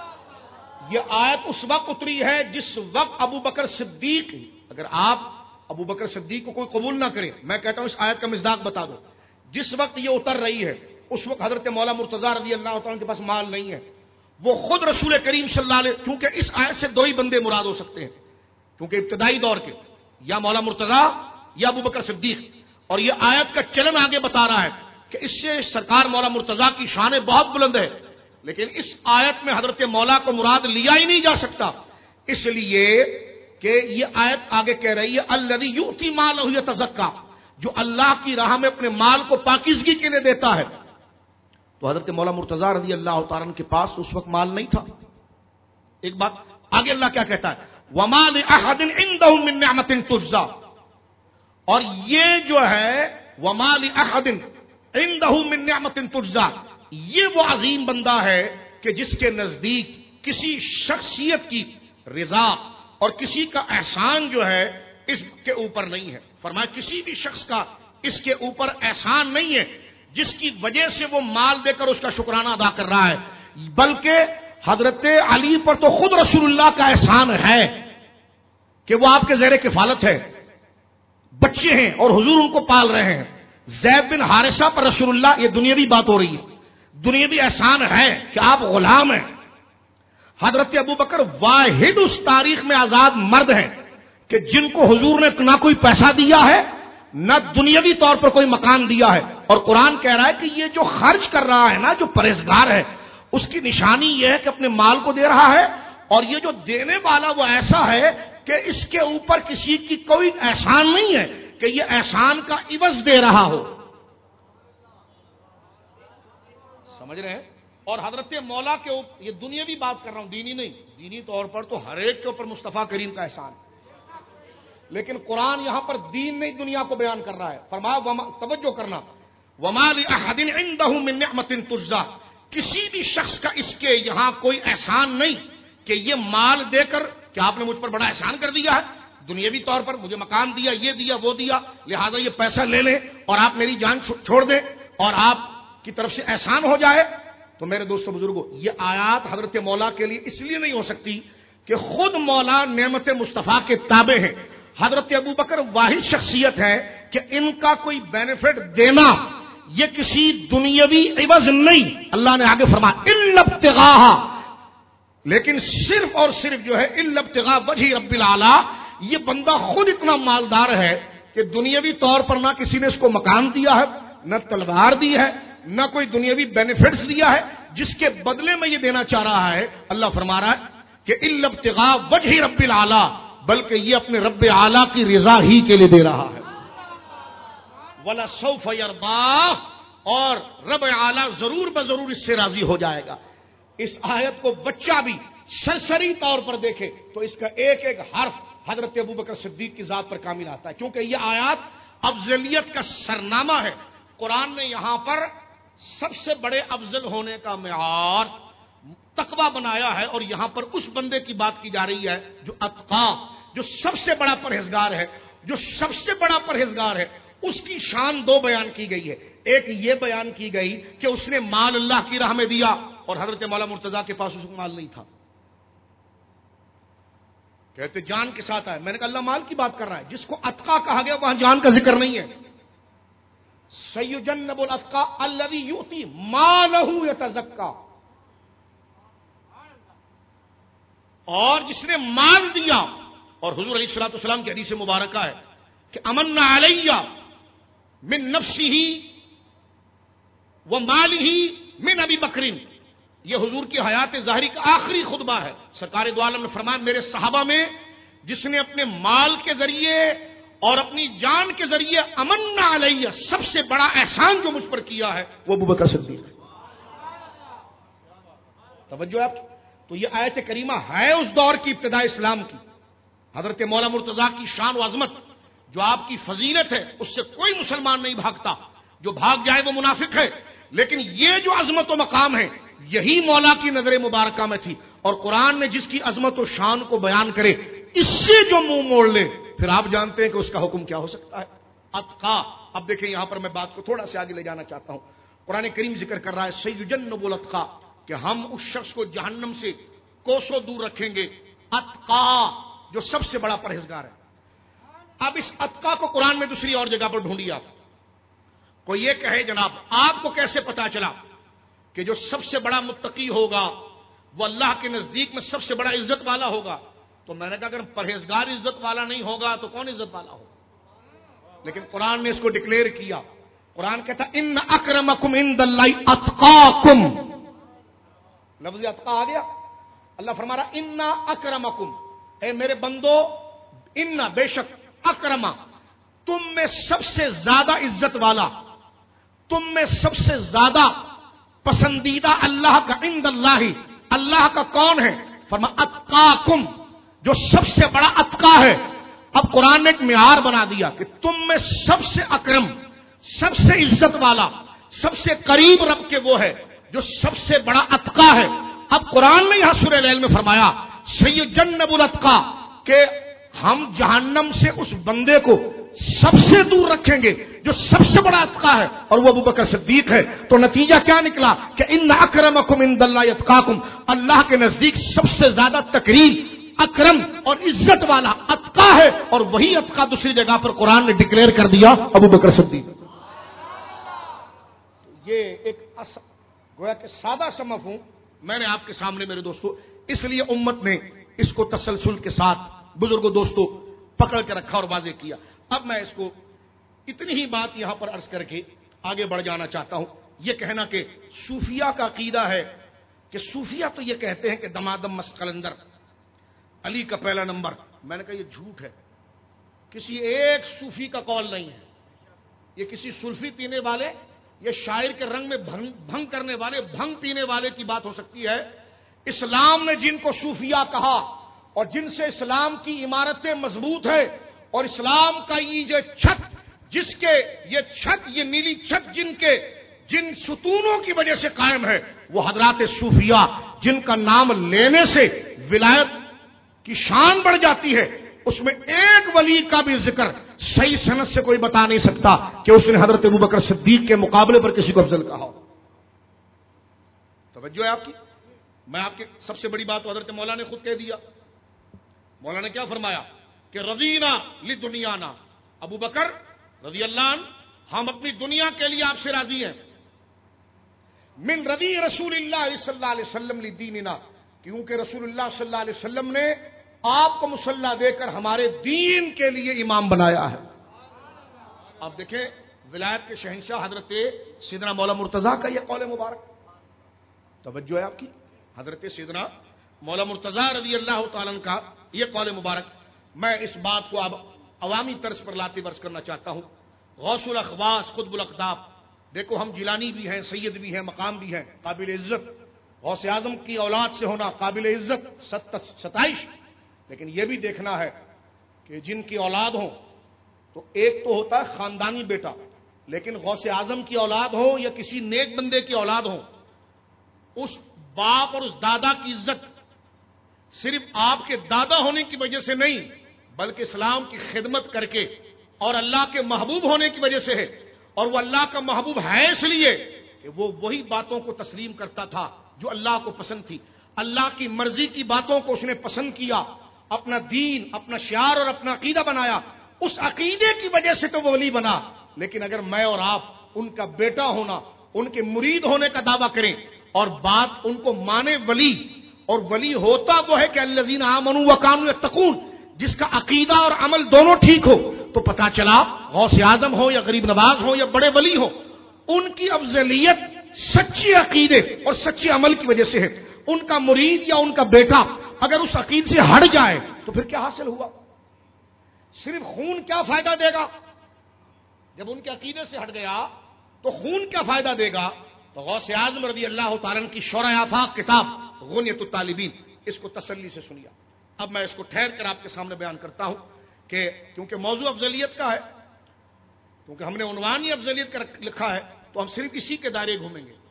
یہ آیت اس وقت اتری ہے جس وقت ابو بکر صدیق، اگر آپ ابو بکر صدیق کو کوئی قبول نہ کرے، میں کہتا ہوں اس آیت کا مصداق بتا دو، جس وقت یہ اتر رہی ہے اس وقت حضرت مولا مرتضی رضی اللہ تعالیٰ کے پاس مال نہیں ہے. وہ خود رسول کریم صلی اللہ علیہ، کیونکہ اس آیت سے دو ہی بندے مراد ہو سکتے ہیں، کیونکہ ابتدائی دور کے یا مولا مرتضی یا ابو بکر صدیق. اور یہ آیت کا چلن آگے بتا رہا ہے کہ اس سے سرکار مولا مرتضی کی شان بہت بلند ہے، لیکن اس آیت میں حضرت مولا کو مراد لیا ہی نہیں جا سکتا، اس لیے کہ یہ آیت آگے کہہ رہی ہے الذی یؤتی مالہ یتزکا، جو اللہ کی راہ میں اپنے مال کو پاکیزگی کے لیے دیتا ہے. تو حضرت مولا مرتضی رضی اللہ تعالیٰ عنہ کے پاس اس وقت مال نہیں تھا. ایک بات آگے اللہ کیا کہتا ہے، وما لأحد عنده من نعمۃ تجزا، اور یہ جو ہے وما لأحد عنده من نعمۃ تجزا، یہ وہ عظیم بندہ ہے کہ جس کے نزدیک کسی شخصیت کی رضا اور کسی کا احسان جو ہے اس کے اوپر نہیں ہے. فرمایا کسی بھی شخص کا اس کے اوپر احسان نہیں ہے جس کی وجہ سے وہ مال دے کر اس کا شکرانہ ادا کر رہا ہے، بلکہ حضرت علی پر تو خود رسول اللہ کا احسان ہے کہ وہ آپ کے زیر کفالت ہے، بچے ہیں اور حضور ان کو پال رہے ہیں. زید بن حارثہ پر رسول اللہ، یہ دنیاوی بات ہو رہی ہے، دنیاوی احسان ہے کہ آپ غلام ہیں. حضرت ابو بکر واحد اس تاریخ میں آزاد مرد ہیں کہ جن کو حضور نے نہ کوئی پیسہ دیا ہے نہ دنیاوی طور پر کوئی مکان دیا ہے. اور قرآن کہہ رہا ہے کہ یہ جو خرچ کر رہا ہے نا، جو پرہیزگار ہے، اس کی نشانی یہ ہے کہ اپنے مال کو دے رہا ہے، اور یہ جو دینے والا وہ ایسا ہے کہ اس کے اوپر کسی کی کوئی احسان نہیں ہے کہ یہ احسان کا عوض دے رہا ہو. سمجھ رہے ہیں؟ اور حضرت مولا کے اوپر، یہ دنیاوی بات کر رہا ہوں، دینی نہیں، دینی طور پر تو ہر ایک کے اوپر مصطفیٰ کریم کا احسان ہے، لیکن قرآن یہاں پر دین نہیں دنیا کو بیان کر رہا ہے. فرمایا وما، توجہ کرنا، وما لأحد عنده من نعمت تجزا، کسی بھی شخص کا اس کے یہاں کوئی احسان نہیں کہ یہ مال دے کر کہ آپ نے مجھ پر بڑا احسان کر دیا ہے، دنیاوی طور پر مجھے مکان دیا، یہ دیا وہ دیا، لہذا یہ پیسہ لے لیں اور آپ میری جان چھوڑ دیں اور آپ کی طرف سے احسان ہو جائے. تو میرے دوستو بزرگوں، یہ آیات حضرت مولا کے لیے اس لیے نہیں ہو سکتی کہ خود مولا نعمت مصطفیٰ کے تابع ہیں. حضرت ابو بکر واحد شخصیت ہے کہ ان کا کوئی بینیفٹ دینا یہ کسی دنیاوی عوض نہیں. اللہ نے آگے فرمایا الا ابتغاء، لیکن صرف اور صرف جو ہے الا ابتغاء وجہ رب العلا، یہ بندہ خود اتنا مالدار ہے کہ دنیاوی طور پر نہ کسی نے اس کو مکان دیا ہے، نہ تلوار دی ہے، نہ کوئی دنیاوی بینیفٹس دیا ہے جس کے بدلے میں یہ دینا چاہ رہا ہے. اللہ فرما رہا ہے کہ الا ابتغاء وجہ رب العلا، بلکہ یہ اپنے رب اعلیٰ کی رضا ہی کے لیے دے رہا ہے. وَلَسَوْفَ يَرْضَىٰ، اور رب اعلیٰ ضرور بضرور اس سے راضی ہو جائے گا. اس آیت کو بچہ بھی سرسری طور پر دیکھے تو اس کا ایک ایک حرف حضرت ابوبکر صدیق کی ذات پر کامل آتا ہے، کیونکہ یہ آیات افضلیت کا سرنامہ ہے. قرآن نے یہاں پر سب سے بڑے افضل ہونے کا معیار تقویٰ بنایا ہے، اور یہاں پر اس بندے کی بات کی جا رہی ہے جو اتقا، جو سب سے بڑا پرہیزگار ہے، جو سب سے بڑا پرہیزگار ہے. اس کی شان دو بیان کی گئی ہے. ایک یہ بیان کی گئی کہ اس نے مال اللہ کی راہ میں دیا، اور حضرت مولا مرتضیٰ کے پاس اس کو مال نہیں تھا، کہتے جان کے ساتھ آئے. میں نے کہا اللہ مال کی بات کر رہا ہے، جس کو اتقا کہا گیا وہاں جان کا ذکر نہیں ہے. سیجنب الاتقا الذی یؤتی مالہ یتزکا، اور جس نے مال دیا، اور حضور علیہ الصلوۃ والسلام کی حدیث مبارکہ ہے کہ امن علی من نفسہ ومالہ من ابی بکر، یہ حضور کی حیات ظاہری کا آخری خطبہ ہے. سرکار دو عالم نے فرمایا میرے صحابہ میں جس نے اپنے مال کے ذریعے اور اپنی جان کے ذریعے امن علیہ، سب سے بڑا احسان جو مجھ پر کیا ہے وہ ابوبکر صدیق ہے. توجہ آپ. تو یہ آیت کریمہ ہے اس دور کی ابتدا اسلام کی. حضرت مولا مرتضیٰ کی شان و عظمت، جو آپ کی فضیلت ہے، اس سے کوئی مسلمان نہیں بھاگتا. جو بھاگ جائے وہ منافق ہے. لیکن یہ جو عظمت و مقام ہے یہی مولا کی نظر مبارکہ میں تھی، اور قرآن نے جس کی عظمت و شان کو بیان کرے اس سے جو منہ موڑ لے پھر آپ جانتے ہیں کہ اس کا حکم کیا ہو سکتا ہے. اتقا. اب دیکھیں یہاں پر میں بات کو تھوڑا سا آگے لے جانا چاہتا ہوں. قرآن کریم ذکر کر رہا ہے سیجنب الاتقا، کہ ہم اس شخص کو جہنم سے کوسوں دور رکھیں گے. اتقا، جو سب سے بڑا پرہیزگار ہے. اب اس اتقا کو قرآن میں دوسری اور جگہ پر ڈھونڈی. آپ کوئی یہ کہے جناب آپ کو کیسے پتا چلا کہ جو سب سے بڑا متقی ہوگا وہ اللہ کے نزدیک میں سب سے بڑا عزت والا ہوگا؟ تو میں نے کہا اگر پرہیزگار عزت والا نہیں ہوگا تو کون عزت والا ہوگا؟ لیکن قرآن نے اس کو ڈکلیئر کیا. قرآن کہتا ان اکرمکم عند اللہ اتقاکم. لفظ اتقا آ گیا. اللہ فرما رہا ان اکرمکم، اے میرے بندو، ان بے شک، اکرما تم میں سب سے زیادہ عزت والا، تم میں سب سے زیادہ پسندیدہ اللہ کا، عند اللہ، اللہ کا کون ہے؟ فرما اتقاکم، جو سب سے بڑا اتقا ہے. اب قرآن نے ایک معیار بنا دیا کہ تم میں سب سے اکرم، سب سے عزت والا، سب سے قریب رب کے وہ ہے جو سب سے بڑا اتقا ہے. اب قرآن نے یہاں سورہ لیل میں فرمایا سیجنب الاتقا، کہ ہم جہنم سے اس بندے کو سب سے دور رکھیں گے جو سب سے بڑا اتقا ہے، اور وہ ابوبکر صدیق ہے. تو نتیجہ کیا نکلا کہ ان اکرمکم عند اللہ اتقاکم، اللہ کے نزدیک سب سے زیادہ تقریب، اکرم اور عزت والا اتقا ہے، اور وہی اتقا دوسری جگہ پر قرآن نے ڈکلیئر کر دیا ابوبکر صدیق. یہ ایک گویا کہ سادہ سا مفہوم میں نے آپ کے سامنے میرے دوستو، اس لیے امت نے اس کو تسلسل کے ساتھ بزرگوں دوستو پکڑ کے رکھا اور واضح کیا. اب میں اس کو اتنی ہی بات یہاں پر عرض کر کے آگے بڑھ جانا چاہتا ہوں. یہ کہنا کہ صوفیہ کا عقیدہ ہے کہ صوفیہ تو یہ کہتے ہیں کہ دمادم مسقلندر علی کا پہلا نمبر. میں نے کہا یہ جھوٹ ہے، کسی ایک صوفی کا قول نہیں ہے. یہ کسی سلفی پینے والے یہ شاعر کے رنگ میں بھنگ, بھنگ کرنے والے بھنگ پینے والے کی بات ہو سکتی ہے. اسلام نے جن کو صوفیہ کہا اور جن سے اسلام کی عمارتیں مضبوط ہیں اور اسلام کا یہ جو چھت جس کے یہ چھت یہ نیلی چھت جن کے جن ستونوں کی وجہ سے قائم ہے وہ حضرات صوفیہ جن کا نام لینے سے ولایت کی شان بڑھ جاتی ہے. اس میں ایک ولی کا بھی ذکر صحیح سند سے کوئی بتا نہیں سکتا کہ اس نے حضرت ابوبکر صدیق کے مقابلے پر کسی کو افضل کہا ہو. توجہ ہے آپ کی. میں آپ کی سب سے بڑی بات حضرت مولا نے خود کہہ دیا. مولا نے کیا فرمایا کہ رضینا لدنیانا، ابو بکر رضی اللہ عنہ ہم اپنی دنیا کے لیے آپ سے راضی ہیں. من رضی رسول اللہ صلی اللہ علیہ وسلم لدیننا، کیونکہ رسول اللہ صلی اللہ علیہ وسلم نے آپ کو مصلی دے کر ہمارے دین کے لیے امام بنایا ہے. آپ دیکھیں ولایت کے شہنشاہ حضرت سیدنا مولا مرتضیٰ کا یہ قول مبارک. توجہ ہے آپ کی. حضرت سیدنا مولا مرتضیٰ رضی اللہ تعالیٰ کا یہ قول مبارک. میں اس بات کو اب عوامی طرز پر لاتے برس کرنا چاہتا ہوں. غوث الاخواص قطب الاقطاب، دیکھو ہم جیلانی بھی ہیں، سید بھی ہیں، مقام بھی ہیں، قابل عزت. غوث اعظم کی اولاد سے ہونا قابل عزت ستائش. لیکن یہ بھی دیکھنا ہے کہ جن کی اولاد ہوں تو ایک تو ہوتا ہے خاندانی بیٹا، لیکن غوث اعظم کی اولاد ہو یا کسی نیک بندے کی اولاد ہو، اس باپ اور اس دادا کی عزت صرف آپ کے دادا ہونے کی وجہ سے نہیں بلکہ اسلام کی خدمت کر کے اور اللہ کے محبوب ہونے کی وجہ سے ہے. اور وہ اللہ کا محبوب ہے اس لیے کہ وہ وہی باتوں کو تسلیم کرتا تھا جو اللہ کو پسند تھی. اللہ کی مرضی کی باتوں کو اس نے پسند کیا، اپنا دین، اپنا شعار اور اپنا عقیدہ بنایا. اس عقیدے کی وجہ سے تو وہ ولی بنا. لیکن اگر میں اور آپ ان کا بیٹا ہونا، ان کے مرید ہونے کا دعویٰ کریں اور بات ان کو مانے ولی، اور ولی ہوتا وہ ہے کہ الذین آمنوا وکانوا یتقون، جس کا عقیدہ اور عمل دونوں ٹھیک ہو، تو پتا چلا غوث اعظم ہو یا غریب نواز ہو یا بڑے ولی ہو، ان کی افضلیت سچے عقیدے اور سچے عمل کی وجہ سے ہے. ان کا مرید یا ان کا بیٹا اگر اس عقید سے ہٹ جائے تو پھر کیا حاصل ہوا؟ صرف خون کیا فائدہ دے گا؟ جب ان کے عقیدے سے ہٹ گیا تو خون کیا فائدہ دے گا؟ تو غوث اعظم رضی اللہ تعالیٰ کی شورۂ آفاق کتاب غنیۃ الطالبین، اس کو تسلی سے سنیا. اب میں اس کو ٹھہر کر آپ کے سامنے بیان کرتا ہوں کہ کیونکہ موضوع افضلیت کا ہے، کیونکہ ہم نے عنوان ہی افضلیت کا لکھا ہے تو ہم صرف اسی کے دائرے گھومیں گے.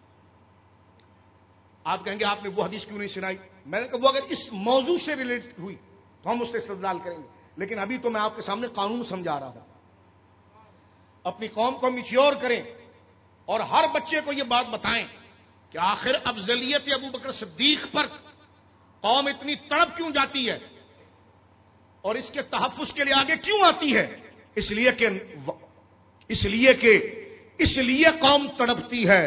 آپ کہیں گے آپ نے وہ حدیث کیوں نہیں سنائی؟ میں نے کہا وہ اگر اس موضوع سے ریلیٹ ہوئی تو ہم اس سے استدلال کریں گے، لیکن ابھی تو میں آپ کے سامنے قانون سمجھا رہا ہوں. اپنی قوم کو میچیور کریں اور ہر بچے کو یہ بات بتائیں کہ آخر افضلیت ابو بکر صدیق پر قوم اتنی تڑپ کیوں جاتی ہے اور اس کے تحفظ کے لیے آگے کیوں آتی ہے. اس لیے کہ اس لیے کہ اس لیے قوم تڑپتی ہے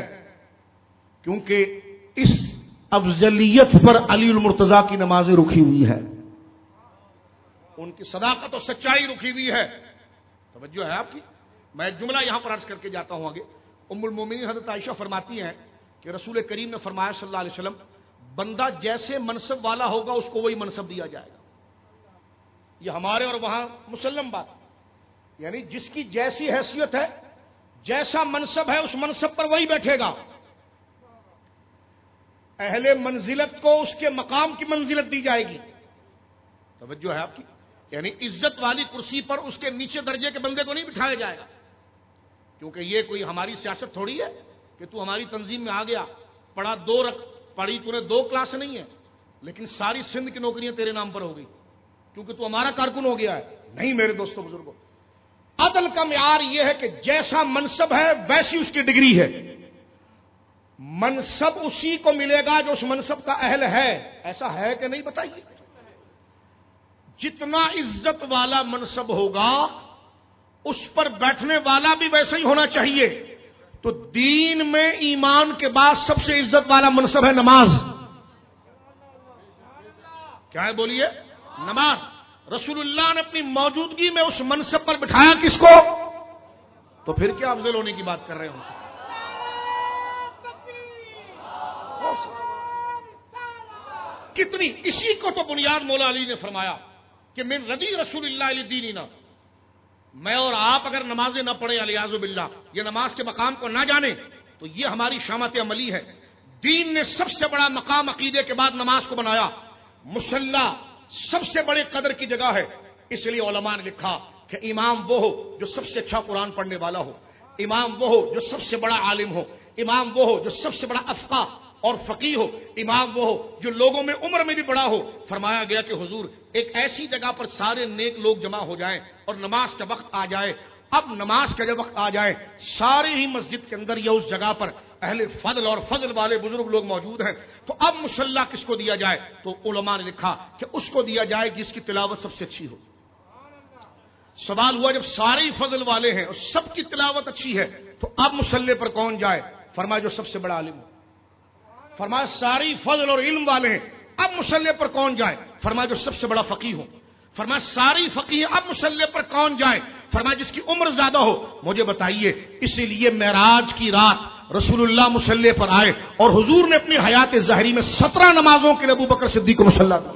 کیونکہ اس افضلیت پر علی المرتضیٰ کی نمازیں رکھی ہوئی ہے، ان کی صداقت اور سچائی رکھی ہوئی ہے. توجہ ہے آپ کی. میں ایک جملہ یہاں پر عرض کر کے جاتا ہوں آگے. ام المومنین حضرت عائشہ فرماتی ہیں کہ رسول کریم نے فرمایا صلی اللہ علیہ وسلم، بندہ جیسے منصب والا ہوگا اس کو وہی منصب دیا جائے گا. یہ ہمارے اور وہاں مسلم بات، یعنی جس کی جیسی حیثیت ہے، جیسا منصب ہے، اس منصب پر وہی بیٹھے گا. اہل منزلت کو اس کے مقام کی منزلت دی جائے گی. توجہ ہے آپ کی. یعنی عزت والی کرسی پر اس کے نیچے درجے کے بندے کو نہیں بٹھایا جائے گا، کیونکہ یہ کوئی ہماری سیاست تھوڑی ہے کہ تو ہماری تنظیم میں آ گیا، پڑھا دو رکھ پڑھی تو نے دو کلاس نہیں ہے لیکن ساری سندھ کی نوکریاں تیرے نام پر ہو گئی کیونکہ تو ہمارا کارکن ہو گیا ہے. نہیں میرے دوستوں بزرگوں، عدل کا معیار یہ ہے کہ جیسا منصب ہے ویسی اس کی ڈگری ہے. منصب اسی کو ملے گا جو اس منصب کا اہل ہے. ایسا ہے کہ نہیں بتائیے؟ جتنا عزت والا منصب ہوگا اس پر بیٹھنے والا بھی ویسا ہی ہونا چاہیے. تو دین میں ایمان کے بعد سب سے عزت والا منصب ہے نماز. کیا ہے بولیے؟ نماز. رسول اللہ نے اپنی موجودگی میں اس منصب پر بٹھایا کس کو؟ تو پھر کیا افضل ہونے کی بات کر رہے ہوں؟ کتنی اسی کو تو بنیاد مولا علی نے فرمایا کہ من رضی رسول اللہ علیہ دیننا، میں اور آپ اگر نمازیں نہ پڑھیں الیاذ باللہ، یہ نماز کے مقام کو نہ جانیں، تو یہ ہماری شامت عملی ہے۔ دین نے سب سے بڑا مقام عقیدے کے بعد نماز کو بنایا۔ مصلی سب سے بڑے قدر کی جگہ ہے، اس لیے علماء نے لکھا کہ امام وہ ہو جو سب سے اچھا قرآن پڑھنے والا ہو، امام وہ ہو جو سب سے بڑا عالم ہو، امام وہ ہو جو سب سے بڑا افقہ اور فقیہ ہو، امام وہ ہو جو لوگوں میں عمر میں بھی بڑا ہو۔ فرمایا گیا کہ حضور ایک ایسی جگہ پر سارے نیک لوگ جمع ہو جائیں اور نماز کا وقت آ جائے، اب نماز کا جب وقت آ جائے سارے ہی مسجد کے اندر یا اس جگہ پر اہل فضل اور فضل والے بزرگ لوگ موجود ہیں، تو اب مصلی کس کو دیا جائے؟ تو علماء نے لکھا کہ اس کو دیا جائے جس کی تلاوت سب سے اچھی ہو۔ سوال ہوا جب سارے فضل والے ہیں اور سب کی تلاوت اچھی ہے تو اب مصلی پر کون جائے؟ فرمایا جو سب سے بڑا عالم ہو۔ فرمایا ساری فضل اور علم والے ہیں، اب مصلی پر کون جائے؟ فرمایا جو سب سے بڑا فقیہ ہو۔ فرمایا ساری فقیہ، اب مصلی پر کون جائے؟ فرمایا جس کی عمر زیادہ ہو۔ مجھے بتائیے، اسی لیے معراج کی رات رسول اللہ مصلی پر آئے اور حضور نے اپنی حیات ظاہری میں سترہ نمازوں کے لیے ابو بکر صدیق کو مصلی دیا۔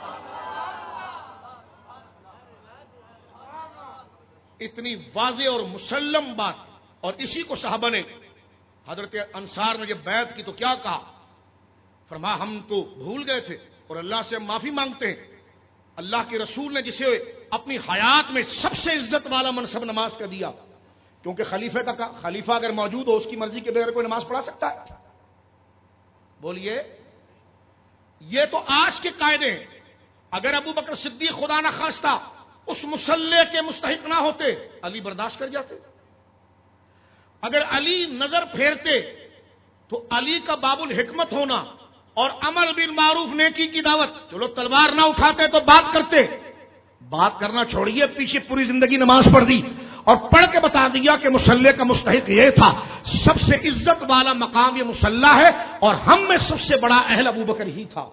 اتنی واضح اور مسلم بات، اور اسی کو صحابہ نے، حضرت انصار نے جب بیعت کی تو کیا کہا؟ فرمایا ہم تو بھول گئے تھے اور اللہ سے معافی مانگتے ہیں۔ اللہ کے رسول نے جسے اپنی حیات میں سب سے عزت والا منصب نماز کا دیا، کیونکہ خلیفہ کا خلیفہ اگر موجود ہو اس کی مرضی کے بغیر کوئی نماز پڑھا سکتا ہے؟ بولیے، یہ تو آج کے قاعدے ہیں۔ اگر ابو بکر صدیق خدا نہ خواستہ اس مصلی کے مستحق نہ ہوتے، علی برداشت کر جاتے۔ اگر علی نظر پھیرتے تو علی کا باب الحکمت ہونا اور امر بالمعروف نیکی کی دعوت، چلو تلوار نہ اٹھاتے تو بات کرتے، بات کرنا چھوڑیے، پیچھے پوری زندگی نماز پڑھ دی اور پڑھ کے بتا دیا کہ مصلی کا مستحق یہ تھا۔ سب سے عزت والا مقام یہ مصلی ہے اور ہم میں سب سے بڑا اہل ابو بکر ہی تھا۔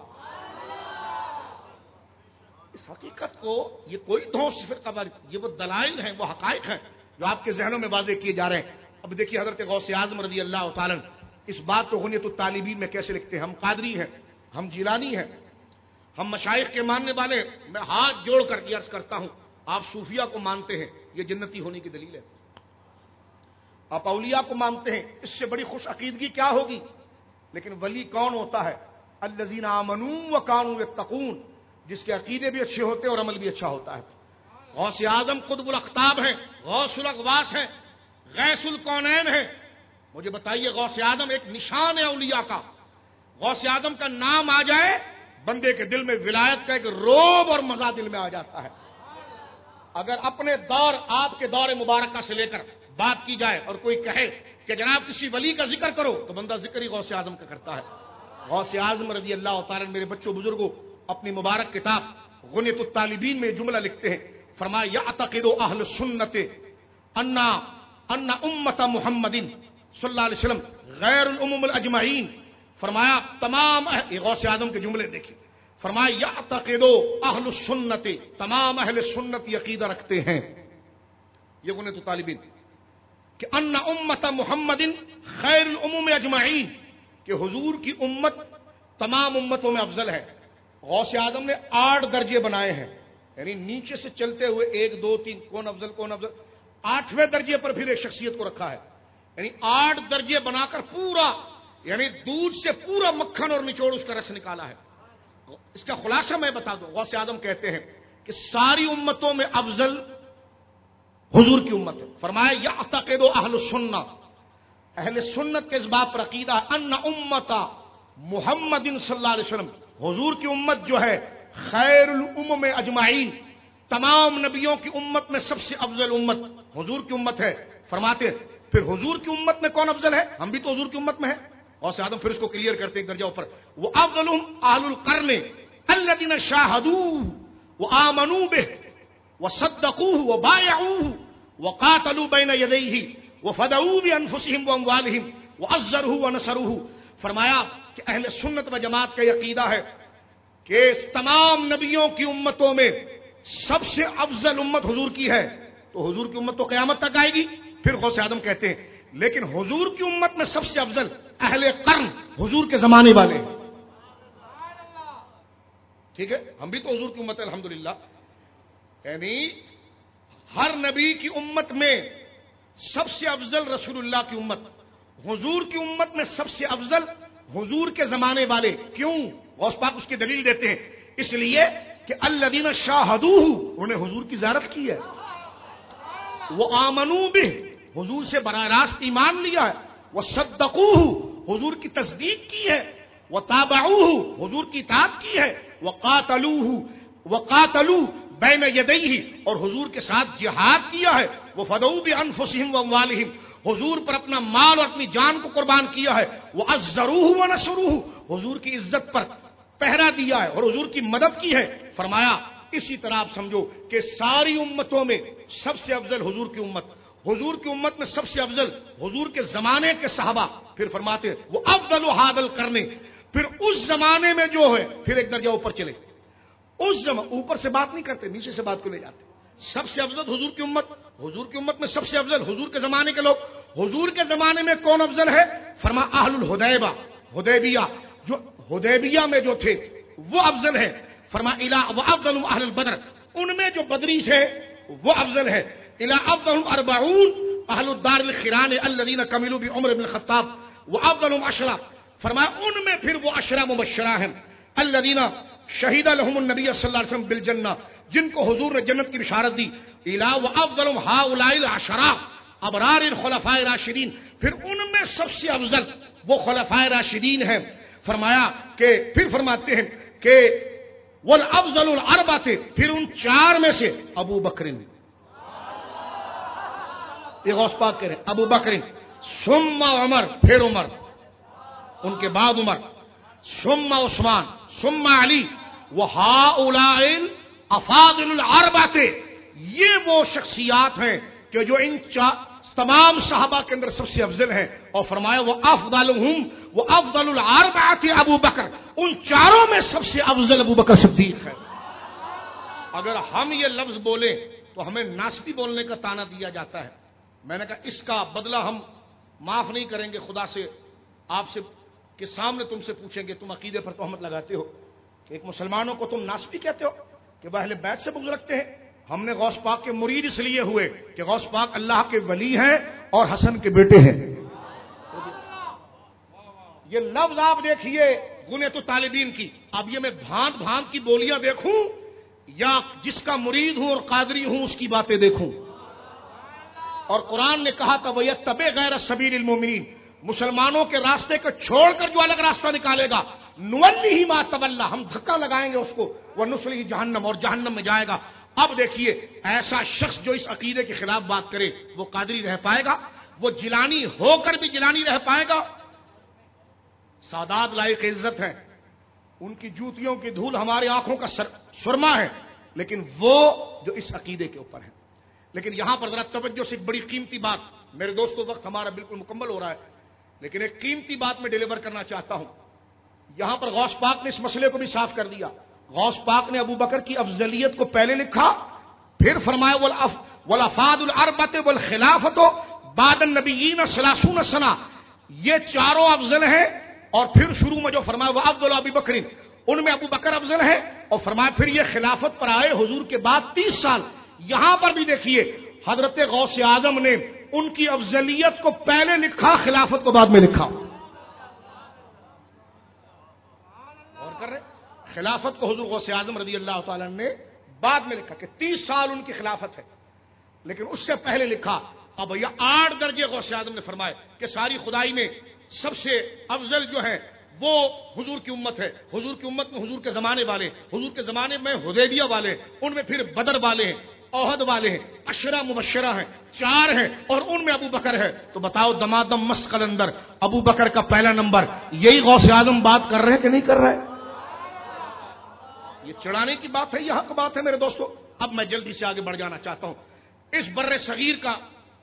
اس حقیقت کو یہ کوئی دھوس فرقہ باری، یہ وہ دلائل ہیں، وہ حقائق ہیں جو آپ کے ذہنوں میں واضح کیے جا رہے ہیں۔ اب دیکھیے حضرت غوث اعظم رضی اللہ تعالی اس بات کو غنیۃ الطالبین میں کیسے لکھتے ہیں۔ ہم قادری ہیں، ہم جیلانی ہیں، ہم مشائخ کے ماننے والے، میں ہاتھ جوڑ کر کے عرض کرتا ہوں، آپ صوفیہ کو مانتے ہیں، یہ جنتی ہونے کی دلیل ہے۔ آپ اولیاء کو مانتے ہیں، اس سے بڑی خوش عقیدگی کیا ہوگی؟ لیکن ولی کون ہوتا ہے؟ الذین آمنوا وکانوا یتقون، جس کے عقیدے بھی اچھے ہوتے ہیں اور عمل بھی اچھا ہوتا ہے۔ غوث اعظم قطب الاقطاب ہیں، غوث الاغواث ہیں، غیث الکونین ہیں۔ مجھے بتائیے، غوث اعظم ایک نشان ہے اولیاء کا۔ غوث اعظم کا نام آ جائے بندے کے دل میں ولایت کا ایک روب اور مزہ دل میں آ جاتا ہے۔ اگر اپنے دور، آپ کے دور مبارکہ سے لے کر بات کی جائے اور کوئی کہے کہ جناب کسی ولی کا ذکر کرو، تو بندہ ذکر ہی غوث اعظم کا کرتا ہے۔ غوث اعظم رضی اللہ تعالی، میرے بچوں بزرگوں، اپنی مبارک کتاب غنیۃ الطالبین میں جملہ لکھتے ہیں، فرمایا یعتقد اہل سنت ان ان امت محمد صلی اللہ علیہ وسلم غیر الامم الاجمعین۔ فرمایا تمام اہل، غوث اعظم کے جملے دیکھیں، فرمایا یعتقد اہل السنت، تمام اہل سنت یہ عقیدہ رکھتے ہیں، یہ غنیۃ الطالبین، کہ ان امت محمد خیر الامم اجمعین، کہ حضور کی امت تمام امتوں میں افضل ہے۔ غوث اعظم نے آٹھ درجے بنائے ہیں، یعنی نیچے سے چلتے ہوئے ایک دو تین، کون افضل کون افضل، آٹھویں درجے پر پھر ایک شخصیت کو رکھا ہے، یعنی آٹھ درجے بنا کر پورا، یعنی دودھ سے پورا مکھن اور نچوڑ اس کا رس نکالا ہے۔ اس کا خلاصہ میں بتا دوں، غوث اعظم کہتے ہیں کہ ساری امتوں میں افضل حضور کی امت ہے۔ فرمایا یعتقد اہل السنہ، اہل سنت کے اس بات پر عقیدہ ان امت محمد صلی اللہ علیہ وسلم، حضور کی امت جو ہے خیر الامم اجمعین، تمام نبیوں کی امت میں سب سے افضل امت حضور کی امت ہے۔ فرماتے ہیں پھر حضور کی امت میں کون افضل ہے؟ ہم بھی تو حضور کی امت میں ہیں۔ غوث اعظم پھر اس کو کلیئر کرتے ہیں ایک درجہ اوپر، وہ افضلهم اہل القرن الذين شاهدوه وآمنوا به وصدقوه وبايعوه وقاتلوا بين يديه وفدوا بانفسهم واموالهم وعزروه ونصروه۔ فرمایا کہ اہل سنت و جماعت کا عقیدہ ہے کہ تمام نبیوں کی امتوں میں سب سے افضل امت حضور کی ہے، تو حضور کی امت تو قیامت تک آئے گی۔ پھر غوث اعظم کہتے ہیں لیکن حضور کی امت میں سب سے افضل اہل قرن، حضور کے زمانے والے ہیں۔ ٹھیک ہے، ہم بھی تو حضور کی امت ہے الحمدللہ، یعنی ہر نبی کی امت میں سب سے افضل رسول اللہ کی امت، حضور کی امت میں سب سے افضل حضور کے زمانے والے. کیوں؟ غوث پاک اس کی دلیل دیتے ہیں، اس لیے کہ الذین شاہدوہ، انہوں نے حضور کی زیارت کی ہے، وہ آمنوا بہ، حضور سے براہ راست ایمان لیا ہے، وہ صدقوہ، حضور کی تصدیق کی ہے، وہ تابعوہ، حضور کی اطاعت کی ہے، وہ قاتلوہ، وہ قاتلوا بین یدیہ، اور حضور کے ساتھ جہاد کیا ہے، وہ فدوا بانفسہم واموالہم، حضور پر اپنا مال اور اپنی جان کو قربان کیا ہے، وہ عزروہ ونصروہ، حضور کی عزت پر پہرا دیا ہے اور حضور کی مدد کی ہے. فرمایا اسی طرح آپ سمجھو کہ ساری امتوں میں سب سے افضل حضور کی امت، حضور کی امت میں سب سے افضل حضور کے زمانے کے صحابہ. پھر فرماتے ہیں وہ افضل حاضل کرنے، پھر اس زمانے میں جو ہے، پھر ایک درجہ اوپر چلے، اس زمان اوپر سے بات نہیں کرتے، نیچے سے بات کو لے جاتے. سب سے افضل حضور کی امت، حضور کی امت میں سب سے افضل حضور کے زمانے کے لوگ. حضور کے زمانے میں کون افضل ہے؟ فرما اہل الحدیبہ، حدیبیہ، جو حدیبیہ میں جو تھے وہ افضل ہے. فرما الہ وافضل اہل البدر، ان میں جو بدری تھے وہ افضل ہے. الہ افضل اربعون اہل الدار الخران الذین کملوا بعمر بن الخطاب وافضل عشرہ. فرمایا ان میں پھر وہ عشرہ مبشرہ ہیں الذین شہید لهم النبی صلی اللہ علیہ وسلم بالجنہ، جن کو حضور نے جنت کی بشارت دی. الہ وافضل هؤلاء العشرہ ابرار الخلفاء راشدین، پھر ان میں سب سے افضل وہ خلفاء راشدین ہیں. فرمایا کہ پھر فرماتے ہیں کہ والافضل الاربعہ، پھر ان چار میں سے ابو بکر، یہ غوث پاک کہہ رہے ہیں ابو بکر ثم عمر، پھر عمر، ان کے بعد عمر، ثم عثمان، ثم علی، وہؤلاء الافاضل الاربعہ، یہ وہ شخصیات ہیں کہ جو ان تمام صحابہ کے اندر سب سے افضل ہیں. اور فرمایا وہ افضلہم وہ افضل الاربعہ ابو بکر، ان چاروں میں سب سے افضل ابو بکر صدیق ہے. اگر ہم یہ لفظ بولیں تو ہمیں ناستی بولنے کا طعنہ دیا جاتا ہے. میں نے کہا اس کا بدلہ ہم معاف نہیں کریں گے خدا سے، آپ سے کے سامنے تم سے پوچھیں گے تم عقیدے پر تہمت لگاتے ہو کہ ایک مسلمانوں کو تم ناستی کہتے ہو کہ وہ اہل بیت سے بغض رکھتے ہیں. ہم نے غوث پاک کے مرید اس لیے ہوئے کہ غوث پاک اللہ کے ولی ہیں اور حسن کے بیٹے ہیں. یہ لفظ آپ دیکھیے گنے تو طالبین کی. اب یہ میں بھانت بھانت کی بولیاں دیکھوں یا جس کا مرید ہوں اور قادری ہوں اس کی باتیں دیکھوں. اور قرآن نے کہا تھا وَيَتَّبِعْ غَيْرَ سَبِيلِ الْمُؤْمِنِينَ، مسلمانوں کے راستے کو چھوڑ کر جو الگ راستہ نکالے گا نُوَلِّهِ مَا تَوَلَّىٰ، ہم دھکا لگائیں گے اس کو، وَنُصْلِهِ جہنم، اور جہنم میں جائے گا. اب دیکھیے ایسا شخص جو اس عقیدے کے خلاف بات کرے وہ قادری رہ پائے گا؟ وہ جیلانی ہو کر بھی جیلانی رہ پائے گا؟ سادات لائق عزت ہیں، ان کی جوتیوں کی دھول ہماری آنکھوں کا سرما ہے، لیکن وہ جو اس عقیدے کے اوپر ہے. لیکن یہاں پر ذرا توجہ سے ایک بڑی قیمتی بات، میرے دوستوں وقت ہمارا بالکل مکمل ہو رہا ہے لیکن ایک قیمتی بات میں ڈیلیور کرنا چاہتا ہوں. یہاں پر غوث پاک نے اس مسئلے کو بھی صاف کر دیا. غوث پاک نے ابو بکر کی افضلیت کو پہلے لکھا، پھر فرمایا والافاضل الاربعۃ والخلافۃ بعد النبیین ثلاثون سنہ، یہ چاروں افضل ہیں. اور پھر شروع میں جو فرمایا وہ افضل ابی بکر، ان میں ابو بکر افضل ہے. اور فرمایا پھر یہ خلافت پر آئے حضور کے بعد تیس سال. یہاں پر بھی دیکھیے حضرت غوث اعظم نے ان کی افضلیت کو پہلے لکھا، خلافت کو بعد میں لکھا. اور کر رہے خلافت کو حضور غوث اعظم رضی اللہ تعالیٰ نے بعد میں لکھا کہ تیس سال ان کی خلافت ہے، لیکن اس سے پہلے لکھا. اب یہ آٹھ درجے غوث اعظم نے فرمائے کہ ساری خدائی میں سب سے افضل جو ہے وہ حضور کی امت ہے. حضور کی امت میں حضور کے زمانے والے، حضور کے زمانے میں حدیبیہ والے، ان میں پھر بدر والے ہیں، احد والے ہیں، عشرہ مبشرہ ہیں، چار ہیں، اور ان میں ابو بکر ہے. تو بتاؤ دمادم مس قلندر ابو بکر کا پہلا نمبر. یہی غوث اعظم بات کر رہے ہیں کہ نہیں کر رہے؟ یہ چڑھانے کی بات ہے، یہ حق بات ہے میرے دوستو. اب میں جلدی سے آگے بڑھ جانا چاہتا ہوں. اس بر صغیر کا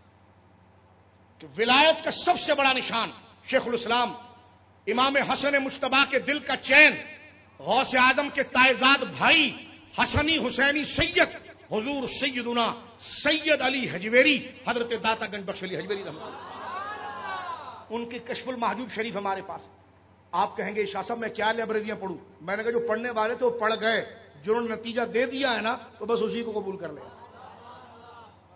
کہ ولایت کا سب سے بڑا نشان شیخ الاسلام امام حسن مجتبیٰ کے دل کا چین، غوث اعظم کے تائزاد بھائی حسنی حسینی سید حضور سیدنا سید علی حجویری، حضرت داتا گنج بخش علی حجویری رحمۃ اللہ، ان کی کشف المحجوب شریف ہمارے پاس. آپ کہیں گے شاہ صاحب میں کیا لائبریریاں پڑھوں؟ میں نے کہا جو پڑھنے والے تھے وہ پڑھ گئے، جنہوں نے نتیجہ دے دیا ہے نا تو بس اسی کو قبول کر لیا.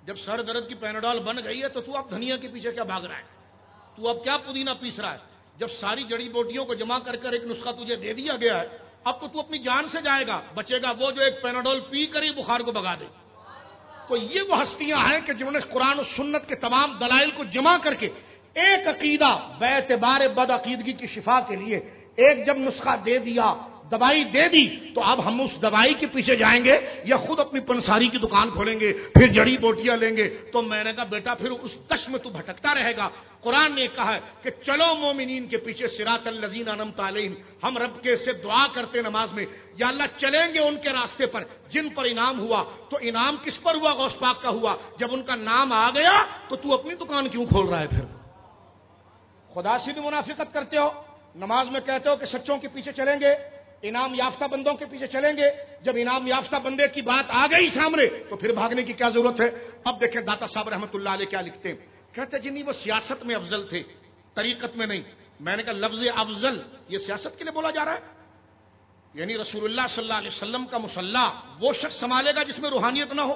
جب سر درد کی پیناڈول بن گئی ہے تو تو اب دھنیا کے پیچھے کیا بھاگ رہا ہے؟ تو اب کیا پودینہ پیس رہا ہے؟ جب ساری جڑی بوٹیوں کو جمع کر کر ایک نسخہ تجھے دے دیا گیا ہے، اب تو تو اپنی جان سے جائے گا، بچے گا وہ جو ایک پیناڈول پی کر ہی بخار کو بھگا دے۔ تو یہ وہ ہستیاں ہیں کہ جنہوں نے قرآن و سنت کے تمام دلائل کو جمع کر کے ایک عقیدہ باعتبار بد عقیدگی کی شفا کے لیے ایک جب نسخہ دے دیا، دوائی دے دی، تو اب ہم اس دوائی کے پیچھے جائیں گے یا خود اپنی پنساری کی دکان کھولیں گے پھر جڑی بوٹیاں لیں گے؟ تو میں نے کہا بیٹا پھر اس دش میں تو بھٹکتا رہے گا۔ قرآن نے کہا ہے کہ چلو مومنین کے پیچھے، صراط الذین انعمت علیہم، ہم رب کے سے دعا کرتے نماز میں، یا اللہ چلیں گے ان کے راستے پر جن پر انعام ہوا۔ تو انعام کس پر ہوا؟ غوث پاک کا ہوا۔ جب ان کا نام آ گیا تو تو اپنی دکان کیوں کھول رہا ہے؟ پھر خدا سے بھی منافقت کرتے ہو، نماز میں کہتے ہو کہ سچوں کے پیچھے چلیں گے، انعام یافتہ بندوں کے پیچھے چلیں گے۔ جب انعام یافتہ بندے کی بات آ گئی سامنے تو پھر بھاگنے کی کیا ضرورت ہے؟ اب دیکھیں داتا صاحب رحمۃ اللہ علیہ کیا لکھتے ہیں، کہتے جنہیں وہ سیاست میں افضل تھے، طریقت میں نہیں۔ میں نے کہا لفظ افضل یہ سیاست کے لیے بولا جا رہا ہے؟ یعنی رسول اللہ صلی اللہ علیہ وسلم کا مصلی وہ شخص سنبھالے گا جس میں روحانیت نہ ہو،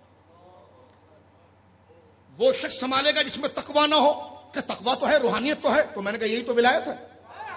وہ شخص سنبھالے گا جس میں تقویٰ نہ ہو؟ کہ تقویٰ تو ہے، روحانیت تو ہے۔ تو میں نے کہا یہی تو ولایت ہے۔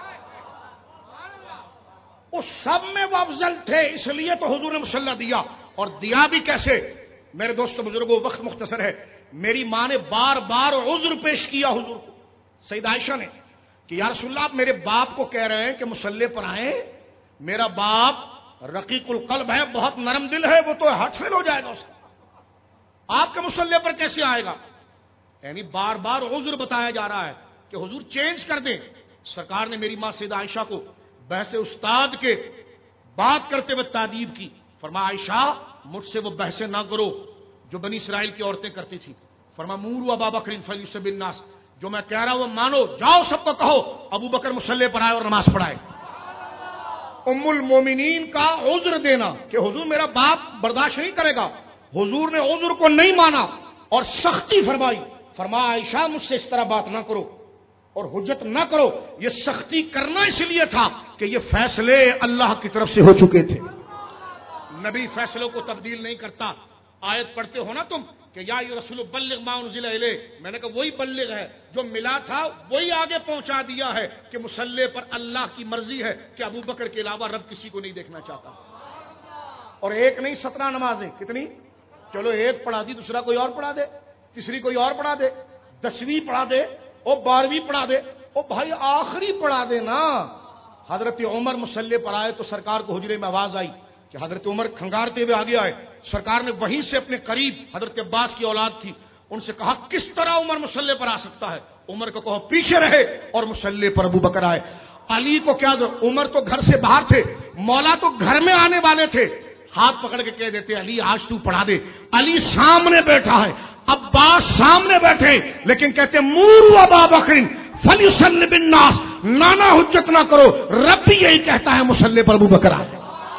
اس سب میں وہ افضل تھے، اس لیے تو حضور نے مصلی دیا، اور دیا بھی کیسے؟ میرے دوست بزرگوں، وقت مختصر ہے، میری ماں نے بار بار عذر پیش کیا حضور کو، سیدہ عائشہ نے، کہ یا رسول اللہ آپ میرے باپ کو کہہ رہے ہیں کہ مصلی پر آئیں، میرا باپ رقیق القلب ہے، بہت نرم دل ہے، وہ تو ہارٹ فیل ہو جائے گا اس کا، آپ کے مصلی پر کیسے آئے گا؟ یعنی بار بار عذر بتایا جا رہا ہے کہ حضور چینج کر دیں۔ سرکار نے میری ماں سیدہ عائشہ کو بحث استاد کے بات کرتے ہوئے تادیب کی، فرمایا عائشہ مجھ سے وہ بحثیں نہ کرو جو بنی اسرائیل کی عورتیں کرتی تھی۔ فرمایا موروا ابا بکر فلیصب الناس، جو میں کہہ رہا ہوں وہ مانو، جاؤ سب کو کہو ابو بکر مصلی پر آئے اور نماز پڑھائے۔ ام المومنین کا عذر دینا کہ حضور میرا باپ برداشت نہیں کرے گا، حضور نے عذر کو نہیں مانا اور سختی فرمائی، فرمایا عائشہ مجھ سے اس طرح بات نہ کرو اور حجت نہ کرو۔ یہ سختی کرنا اس لیے تھا کہ یہ فیصلے اللہ کی طرف سے ہو چکے تھے، نبی فیصلوں کو تبدیل نہیں کرتا۔ آیت پڑھتے ہو نا تم کہ یا ایھا الرسول بلغ ما انزل الیک، میں نے کہا وہی بلغ ہے، جو ملا تھا وہی آگے پہنچا دیا ہے کہ مصلی پر اللہ کی مرضی ہے کہ ابو بکر کے علاوہ رب کسی کو نہیں دیکھنا چاہتا۔ اور ایک نہیں سترہ نمازیں، کتنی؟ چلو ایک پڑھا دی، دوسرا کوئی اور پڑھا دے، تیسری کوئی اور پڑھا دے، دسویں پڑھا دے، او بارہویں پڑھا دے، او بھائی آخری پڑھا دے نا۔ حضرت عمر مصلی پر آئے تو سرکار کو حجرے میں آواز آئی کہ حضرت عمر کھنگارتے ہوئے آگے آئے، سرکار نے وہیں سے اپنے قریب حضرت عباس کی اولاد تھی، ان سے کہا کس طرح عمر مصلی پر آ سکتا ہے؟ عمر کو کہو پیچھے رہے اور مصلی پر ابو بکر آئے۔ علی کو کیا دو، عمر تو گھر سے باہر تھے، مولا تو گھر میں آنے والے تھے، ہاتھ پکڑ کے کہہ دیتے علی آج تو پڑھا دے۔ علی سامنے بیٹھا ہے، عباس سامنے بیٹھے، لیکن کہتے موروا ابا بکر فلیصلی بالناس، نانا حجت نہ کرو، رب بھی یہی کہتا ہے مصلی پر ابو بکر آئے۔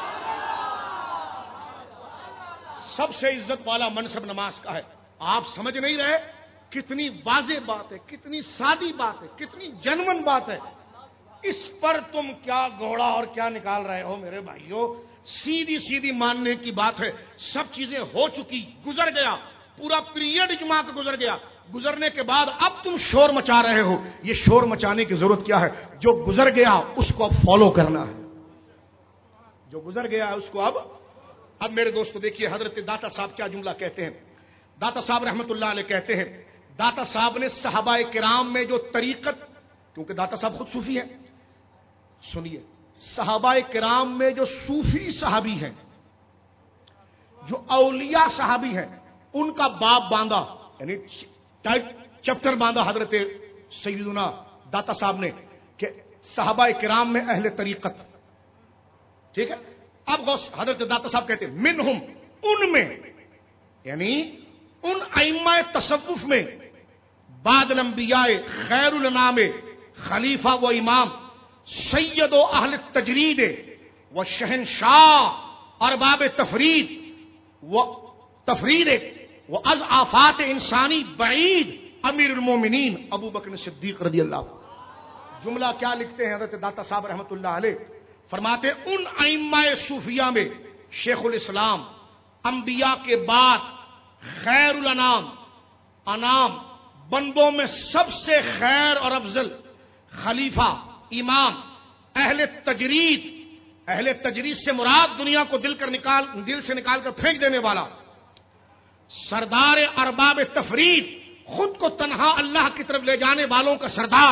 سب سے عزت والا منصب نماز کا ہے، آپ سمجھ نہیں رہے کتنی واضح بات ہے، کتنی سادی بات ہے، کتنی جنون بات ہے، اس پر تم کیا گھوڑا اور کیا نکال رہے ہو میرے بھائیوں؟ سیدھی سیدھی ماننے کی بات ہے، سب چیزیں ہو چکی، گزر گیا، پورا پیریڈ اجماع کا گزر گیا، گزرنے کے بعد اب تم شور مچا رہے ہو۔ یہ شور مچانے کی ضرورت کیا ہے؟ جو گزر گیا اس کو اب فالو کرنا ہے، جو گزر گیا ہے اس کو اب اب میرے دوستو دیکھیے حضرت داتا صاحب کیا جملہ کہتے ہیں۔ داتا صاحب رحمت اللہ علیہ کہتے ہیں، داتا صاحب نے صحابہ کرام میں جو طریقت، کیونکہ داتا صاحب خود صوفی ہیں، سنیے، صحابہ کرام میں جو صوفی صحابی ہیں، جو اولیاء صحابی ہیں، ان کا باب باندھا، یعنی چیپٹر باندھا حضرت سیدنا داتا صاحب نے کہ صحابہ کرام میں اہل طریقت، ٹھیک ہے۔ اب حضرت داتا صاحب کہتے ہیں منہم، ان میں، یعنی ان ائمہ تصوف میں، بعد الانبیاء خیر الانام خلیفہ و امام سید و اہل تجرید و شہنشاہ ارباب تفرید و تفرید و از آفات انسانی بعید امیر المومنین ابو بکر صدیق رضی اللہ عنہ۔ جملہ کیا لکھتے ہیں حضرت داتا صاحب رحمت اللہ علیہ؟ فرماتے ان ائمہ صوفیہ میں شیخ الاسلام انبیاء کے بعد خیر الانام، انام بندوں میں سب سے خیر اور افضل خلیفہ، امام، اہل تجرید، اہل تجرید سے مراد دنیا کو دل کر نکال دل سے نکال کر پھینک دینے والا، سردار ارباب تفرید، خود کو تنہا اللہ کی طرف لے جانے والوں کا سردار،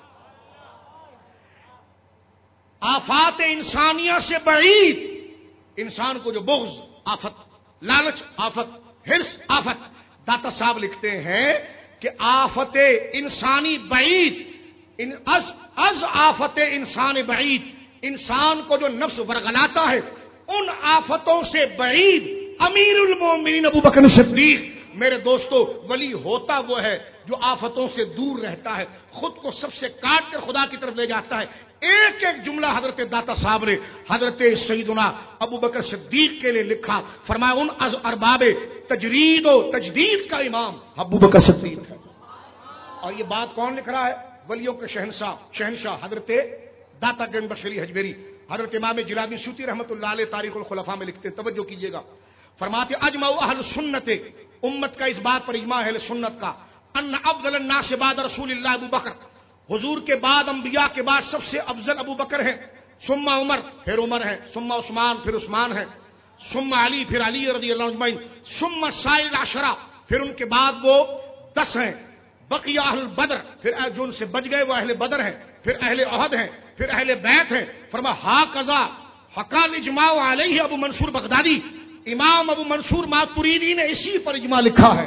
آفات انسانیہ سے بعید، انسان کو جو بغض آفت، لالچ آفت، حرص آفت، داتا صاحب لکھتے ہیں کہ آفت انسانی بعید، ان از از آفت انسان بعید، انسان کو جو نفس ورگلاتا ہے ان آفتوں سے بعید امیر المومنین ابو بکر صدیق۔ میرے دوستو، ولی ہوتا وہ ہے جو آفتوں سے دور رہتا ہے، خود کو سب سے کاٹ کر خدا کی طرف لے جاتا ہے۔ ایک ایک جملہ حضرت داتا صاحب نے حضرت سیدنا ابو بکر صدیق کے لیے لکھا، فرمایا ان از ارباب تجرید و تجدید کا امام ابو بکر صدیق ہے۔ اور یہ بات کون لکھ رہا ہے؟ ولیوں کے شہنشاہ شہنشاہ حضرت داتا گنج بخش علی حجویری، حضرت امام جلالی سیوطی رحمۃ اللہ علیہ تاریخ الخلفاء میں لکھتے ہیں، توجہ کیجئے گا، فرماتے اجمع اہل سنت، امت کا اس بات پر اجماع ہے اہل سنت کا، ان افضل الناس بعد رسول اللہ ابو بکر، حضور کے بعد انبیاء کے بعد سب سے افضل ابو بکر ہیں، ثم عمر پھر عمر ہے، ثم عثمان پھر عثمان ہے، ثم علی پھر علی رضی اللہ عنہ اجمعین، ثم سائر العشرہ پھر ان کے بعد وہ دس ہیں، بقی اہل بدر پھر جو ان سے بچ گئے وہ اہل بدر ہیں، پھر اہل احد ہیں، پھر اہل بیت ہیں۔ فرمایا ہا قضا حقال اجماع علیہ ابو منصور بغدادی، امام ابو منصور ماتریدی نے اسی پر اجماع لکھا ہے۔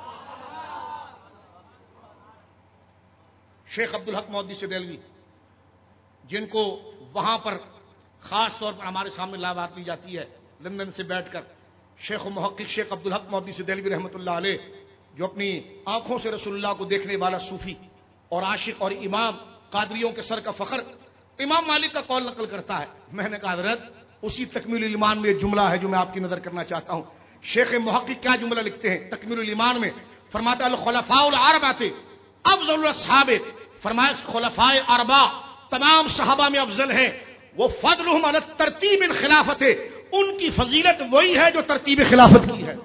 شیخ عبدالحق محدث دہلوی، جن کو وہاں پر خاص طور پر ہمارے سامنے لا بات کی جاتی ہے لندن سے بیٹھ کر، شیخ و محقق شیخ عبدالحق محدث دہلوی رحمۃ اللہ علیہ، جو اپنی آنکھوں سے رسول اللہ کو دیکھنے والا صوفی اور عاشق اور امام، قادریوں کے سر کا فخر، امام مالک کا قول نقل کرتا ہے۔ میں نے کہا حضرت اسی تکمیل الایمان میں ایک جملہ ہے جو میں آپ کی نظر کرنا چاہتا ہوں۔ شیخ محقق کیا جملہ لکھتے ہیں تکمیل الایمان میں، فرماتا الخلفاء الاربعہ افضل الاصحاب، فرمایا خلفاء اربعہ تمام صحابہ میں افضل ہیں، وہ فضلهم علی ترتیب الخلافت، ان کی فضیلت وہی ہے جو ترتیب خلافت کی ہے،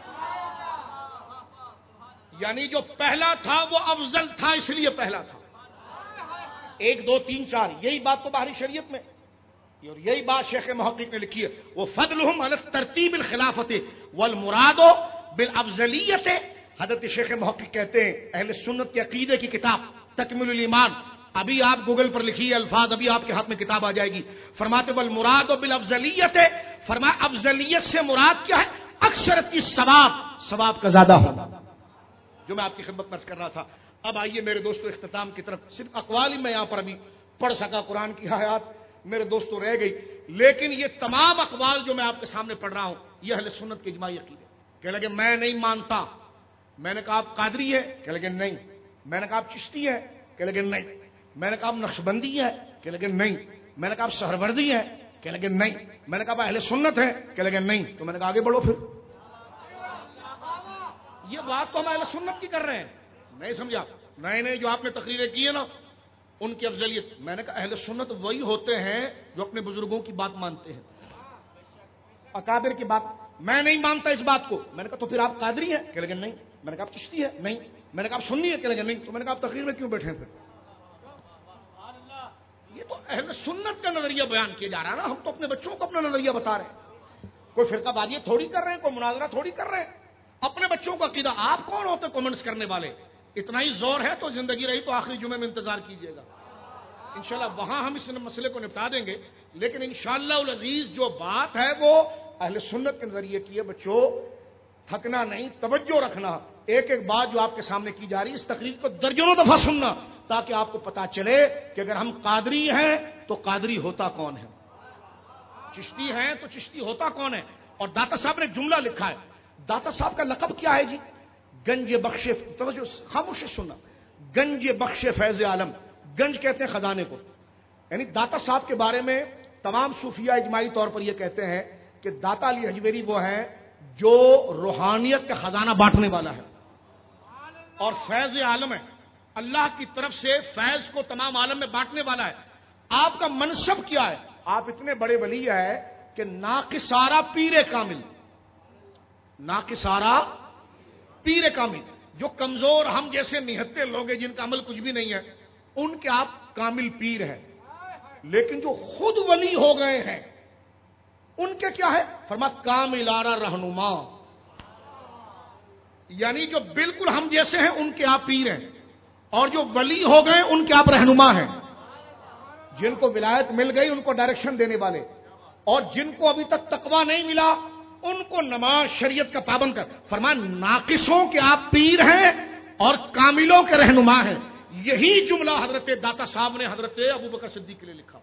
یعنی جو پہلا تھا وہ افضل تھا اس لیے پہلا تھا۔ ایک دو تین چار، یہی بات تو باہری شریعت میں، اور یہی بات شیخ محقق نے لکھی ہے، وہ فضلهم علی ترتیب الخلافت والمراد بالافضلیت۔ حضرت شیخ محقق کہتے ہیں اہل سنت کے عقیدے کی کتاب تکمیل الایمان، ابھی آپ گوگل پر لکھیے الفاظ، ابھی آپ کے ہاتھ میں کتاب آ جائے گی، فرماتے والمراد بالافضلیت، فرمایا افضلیت سے مراد کیا ہے؟ اکثرت کی ثواب، ثواب کا زیادہ ہونا، جو میں آپ کی خدمت میں کر رہا تھا۔ اب آئیے میرے دوستو اختتام کی طرف، صرف اقوال ہی میں یہاں پر ابھی پڑھ سکا، قرآن کی آیات میرے دوستو رہ گئی، لیکن یہ تمام اقوال جو میں آپ کے سامنے پڑھ رہا ہوں یہ اہل سنت کے اجماعی عقیدے۔ کہ لگے میں نہیں مانتا، میں نے کہا آپ قادری ہے، کہ لگے نہیں، میں نے کہا آپ چشتی ہے، کہ لگے نہیں، میں نے کہا آپ نقشبندی ہے، کہ لگے نہیں، میں نے کہا آپ سہروردی ہے، کہ لگے نہیں، میں نے کہا آپ اہل سنت ہے، کہ لگے نہیں، تو میں نے کہا آگے بڑھو پھر۔ یہ بات تو ہم اہل سنت کی کر رہے ہیں، نہیں سمجھا؟ نئے نئے جو آپ نے تقریریں کی ہے نا ان کی افضلیت، میں نے کہا اہل سنت وہی ہوتے ہیں جو اپنے بزرگوں کی بات مانتے ہیں، اکابر کی بات۔ میں نہیں مانتا اس بات کو، میں نے کہا تو پھر آپ قادری ہیں، کہ لیکن نہیں، میں نے کہا آپ چشتی ہے، نہیں، میں نے کہا آپ سنی ہے، کہ لیکن نہیں، تو میں نے کہا آپ تقریر میں کیوں بیٹھے ہیں پھر؟ یہ تو اہل سنت کا نظریہ بیان کیا جا رہا ہے نا، ہم تو اپنے بچوں کو اپنا نظریہ بتا رہے ہیں، کوئی فرقہ بازی تھوڑی کر رہے ہیں، کوئی مناظرہ تھوڑی کر رہے ہیں، اپنے بچوں کا عقیدہ۔ آپ کون ہوتے کمنٹس کرنے والے؟ اتنا ہی زور ہے تو زندگی رہی تو آخری جمعے میں انتظار کیجئے گا، انشاءاللہ وہاں ہم اس مسئلے کو نپٹا دیں گے، لیکن انشاءاللہ العزیز جو بات ہے وہ اہل سنت کے نظریے کی ہے۔ بچوں تھکنا نہیں، توجہ رکھنا، ایک ایک بات جو آپ کے سامنے کی جا رہی ہے اس تقریر کو درجنوں دفعہ سننا، تاکہ آپ کو پتا چلے کہ اگر ہم قادری ہیں تو قادری ہوتا کون ہے، چشتی ہیں تو چشتی ہوتا کون ہے۔ اور داتا صاحب نے جملہ لکھا ہے، داتا صاحب کا لقب کیا ہے جی؟ گنج بخش، توجہ خاموش سننا، گنج بخش فیض عالم، گنج کہتے ہیں خزانے کو، یعنی داتا صاحب کے بارے میں تمام صوفیہ اجماعی طور پر یہ کہتے ہیں کہ داتا علی حجویری وہ ہیں جو روحانیت کا خزانہ بانٹنے والا ہے اور فیض عالم ہے، اللہ کی طرف سے فیض کو تمام عالم میں بانٹنے والا ہے۔ آپ کا منصب کیا ہے؟ آپ اتنے بڑے ولی ہے کہ ناقصارہ پیر کامل، ناقصارہ پیر کامل. جو کمزور ہم جیسے نہتے لوگ ہیں جن کا عمل کچھ بھی نہیں ہے ان کے آپ کامل پیر ہیں. لیکن جو خود ولی ہو گئے ہیں ان کے کیا ہے؟ فرما کاملانہ رہنما. یعنی جو بالکل ہم جیسے ہیں ان کے آپ پیر ہیں اور جو ولی ہو گئے ان کے آپ رہنما ہیں. جن کو ولایت مل گئی ان کو ڈائریکشن دینے والے, اور جن کو ابھی تک تقویٰ نہیں ملا ان کو نماز شریعت کا پابند کر. فرمان ناقصوں کے آپ پیر ہیں اور کاملوں کے رہنما ہیں. یہی جملہ حضرت داتا صاحب نے حضرت ابو بکر صدیق کے لیے لکھا.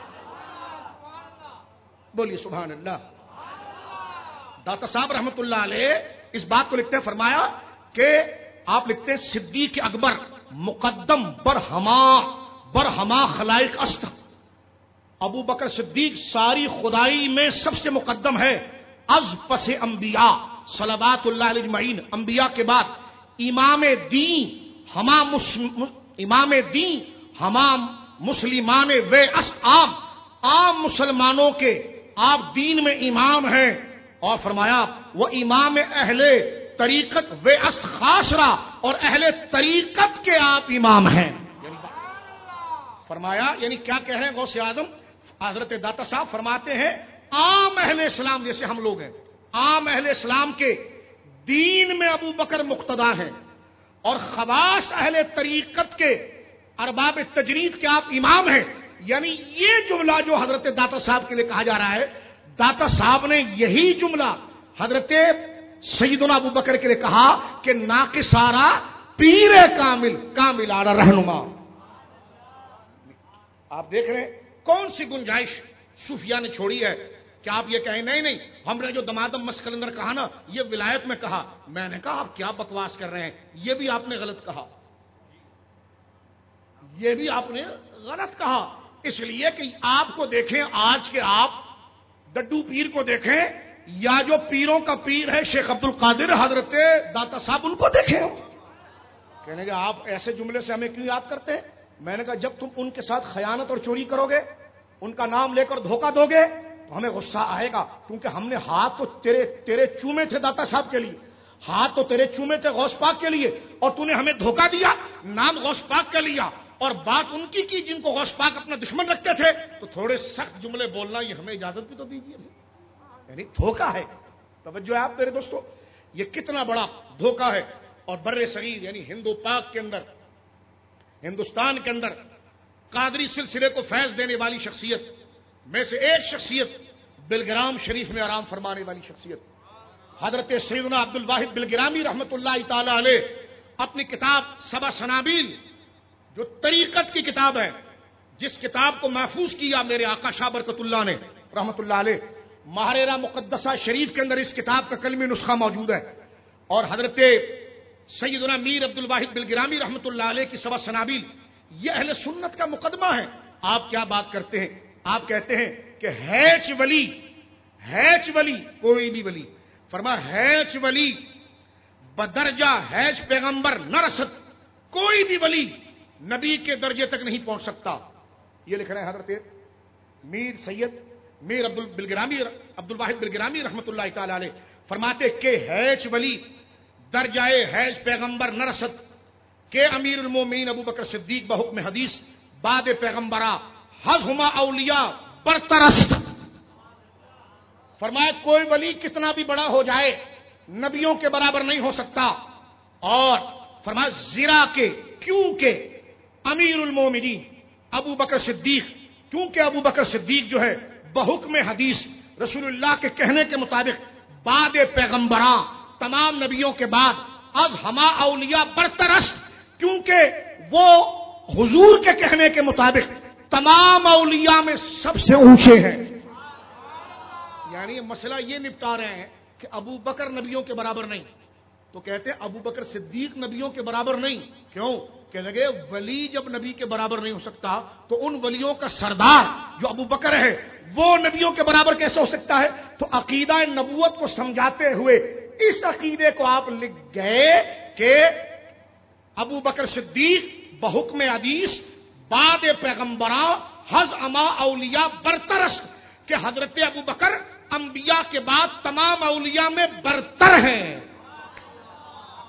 بولیے سبحان اللہ. داتا صاحب رحمت اللہ علیہ اس بات کو لکھتے ہیں, فرمایا کہ آپ لکھتے ہیں صدیق اکبر مقدم برہما برہما خلائق است. ابو بکر صدیق ساری خدائی میں سب سے مقدم ہے از پس انبیاء صلوات اللہ علیہ اجمعین. انبیاء کے بعد امام دین ہما امام دین ہما مسلمان وے است عام عام مسلمانوں کے آپ دین میں امام ہیں. اور فرمایا وہ امام اہل طریقت وے است خاصرا, اور اہل طریقت کے آپ امام ہیں. فرمایا یعنی کیا کہہ رہے ہیں غوث اعظم حضرت داتا صاحب فرماتے ہیں عام اہل اسلام جیسے ہم لوگ ہیں, عام اہل اسلام کے دین میں ابو بکر مقتدا ہیں, اور خواص اہل طریقت کے ارباب تجرید کے آپ امام ہیں. یعنی یہ جملہ جو حضرت داتا صاحب کے لیے کہا جا رہا ہے, داتا صاحب نے یہی جملہ حضرت سیدنا ابو بکر کے لیے کہا کہ ناقصارا پیر کامل کاملانہ رہنما. آپ دیکھ رہے ہیں کون سی گنجائش صوفیہ نے چھوڑی ہے کہ آپ یہ کہیں نہیں نہیں ہم نے جو دمادم مسکلندر کہا نا یہ ولایت میں کہا. میں نے کہا آپ کیا بکواس کر رہے ہیں, یہ بھی آپ نے غلط کہا, یہ بھی آپ نے غلط کہا. اس لیے کہ آپ کو دیکھیں آج کے آپ ڈڈو پیر کو دیکھیں یا جو پیروں کا پیر ہے شیخ عبد القادر حضرت داتا صاحب ان کو دیکھیں. کہنے کہ آپ ایسے جملے سے ہمیں کیوں یاد کرتے ہیں؟ میں نے کہا جب تم ان کے ساتھ خیانت اور چوری کرو گے, ان کا نام لے کر دھوکہ دو گے تو ہمیں غصہ آئے گا, کیونکہ ہم نے ہاتھ تو تیرے تیرے چومے تھے داتا صاحب کے لیے, ہاتھ تو تیرے چومے تھے غوث پاک کے لیے, اور تو نے ہمیں دھوکہ دیا, نام غوث پاک کا لیا اور بات ان کی کی جن کو غوث پاک اپنا دشمن رکھتے تھے. تو تھوڑے سخت جملے بولنا یہ ہمیں اجازت بھی تو دیجیے. یعنی دھوکہ ہے. توجہ ہے آپ میرے دوستو, یہ کتنا بڑا دھوکہ ہے. اور بر صغیر یعنی ہندو پاک کے اندر, ہندوستان کے اندر قادری سلسلے کو فیض دینے والی شخصیت میں سے ایک شخصیت بلگرام شریف میں آرام فرمانے والی شخصیت حضرت سیدنا عبد الواحد بلگرامی رحمت اللہ تعالی علیہ اپنی کتاب سبع سنابیل جو طریقت کی کتاب ہے, جس کتاب کو محفوظ کیا میرے آقا شاہ برکت اللہ نے رحمت اللہ علیہ, مہریرہ مقدسہ شریف کے اندر اس کتاب کا کلمی نسخہ موجود ہے. اور حضرت سیدنا میر عبد الواحد بلگرامی رحمت اللہ علیہ کی سبع سنابیل یہ اہل سنت کا مقدمہ ہے. آپ کیا بات کرتے ہیں؟ آپ کہتے ہیں کہ ہیچ ولی ہیچ ولی کوئی بھی ولی, فرما ہیچ ولی بدرجہ ہیچ پیغمبر نہ رسد, کوئی بھی ولی نبی کے درجے تک نہیں پہنچ سکتا. یہ لکھ رہے ہیں حضرت میر سید میر عبد البلگرامی عبد الواحد بلگرامی رحمت اللہ تعالی علیہ فرماتے کہ ہیچ ولی درجائے ہیچ پیغمبر نہ رسد کہ امیر المومنین ابو بکر صدیق بحکم حدیث بعد پیغمبرا حضما اولیاء برترست. فرمایا کوئی ولی کتنا بھی بڑا ہو جائے نبیوں کے برابر نہیں ہو سکتا. اور فرمایا زرا کے کیونکہ امیر المومنین ابو بکر صدیق, کیونکہ ابو بکر صدیق جو ہے بحکم حدیث رسول اللہ کے کہنے کے مطابق بعد پیغمبراں تمام نبیوں کے بعد اب ہما اولیاء برترست, کیونکہ وہ حضور کے کہنے کے مطابق تمام اولیاء میں سب سے اونچے ہیں. یعنی مسئلہ یہ نپٹا رہے ہیں کہ ابو بکر نبیوں کے برابر نہیں, تو کہتے ہیں ابو بکر صدیق نبیوں کے برابر نہیں. کیوں؟ کہ لگے ولی جب نبی کے برابر نہیں ہو سکتا تو ان ولیوں کا سردار جو ابو بکر ہے وہ نبیوں کے برابر کیسے ہو سکتا ہے؟ تو عقیدہ نبوت کو سمجھاتے ہوئے اس عقیدے کو آپ لکھ گئے کہ ابو بکر صدیق بحکم حدیث بعد پیغمبراں حض اما اولیاء برترست, کہ حضرت ابو بکر انبیاء کے بعد تمام اولیاء میں برتر ہیں.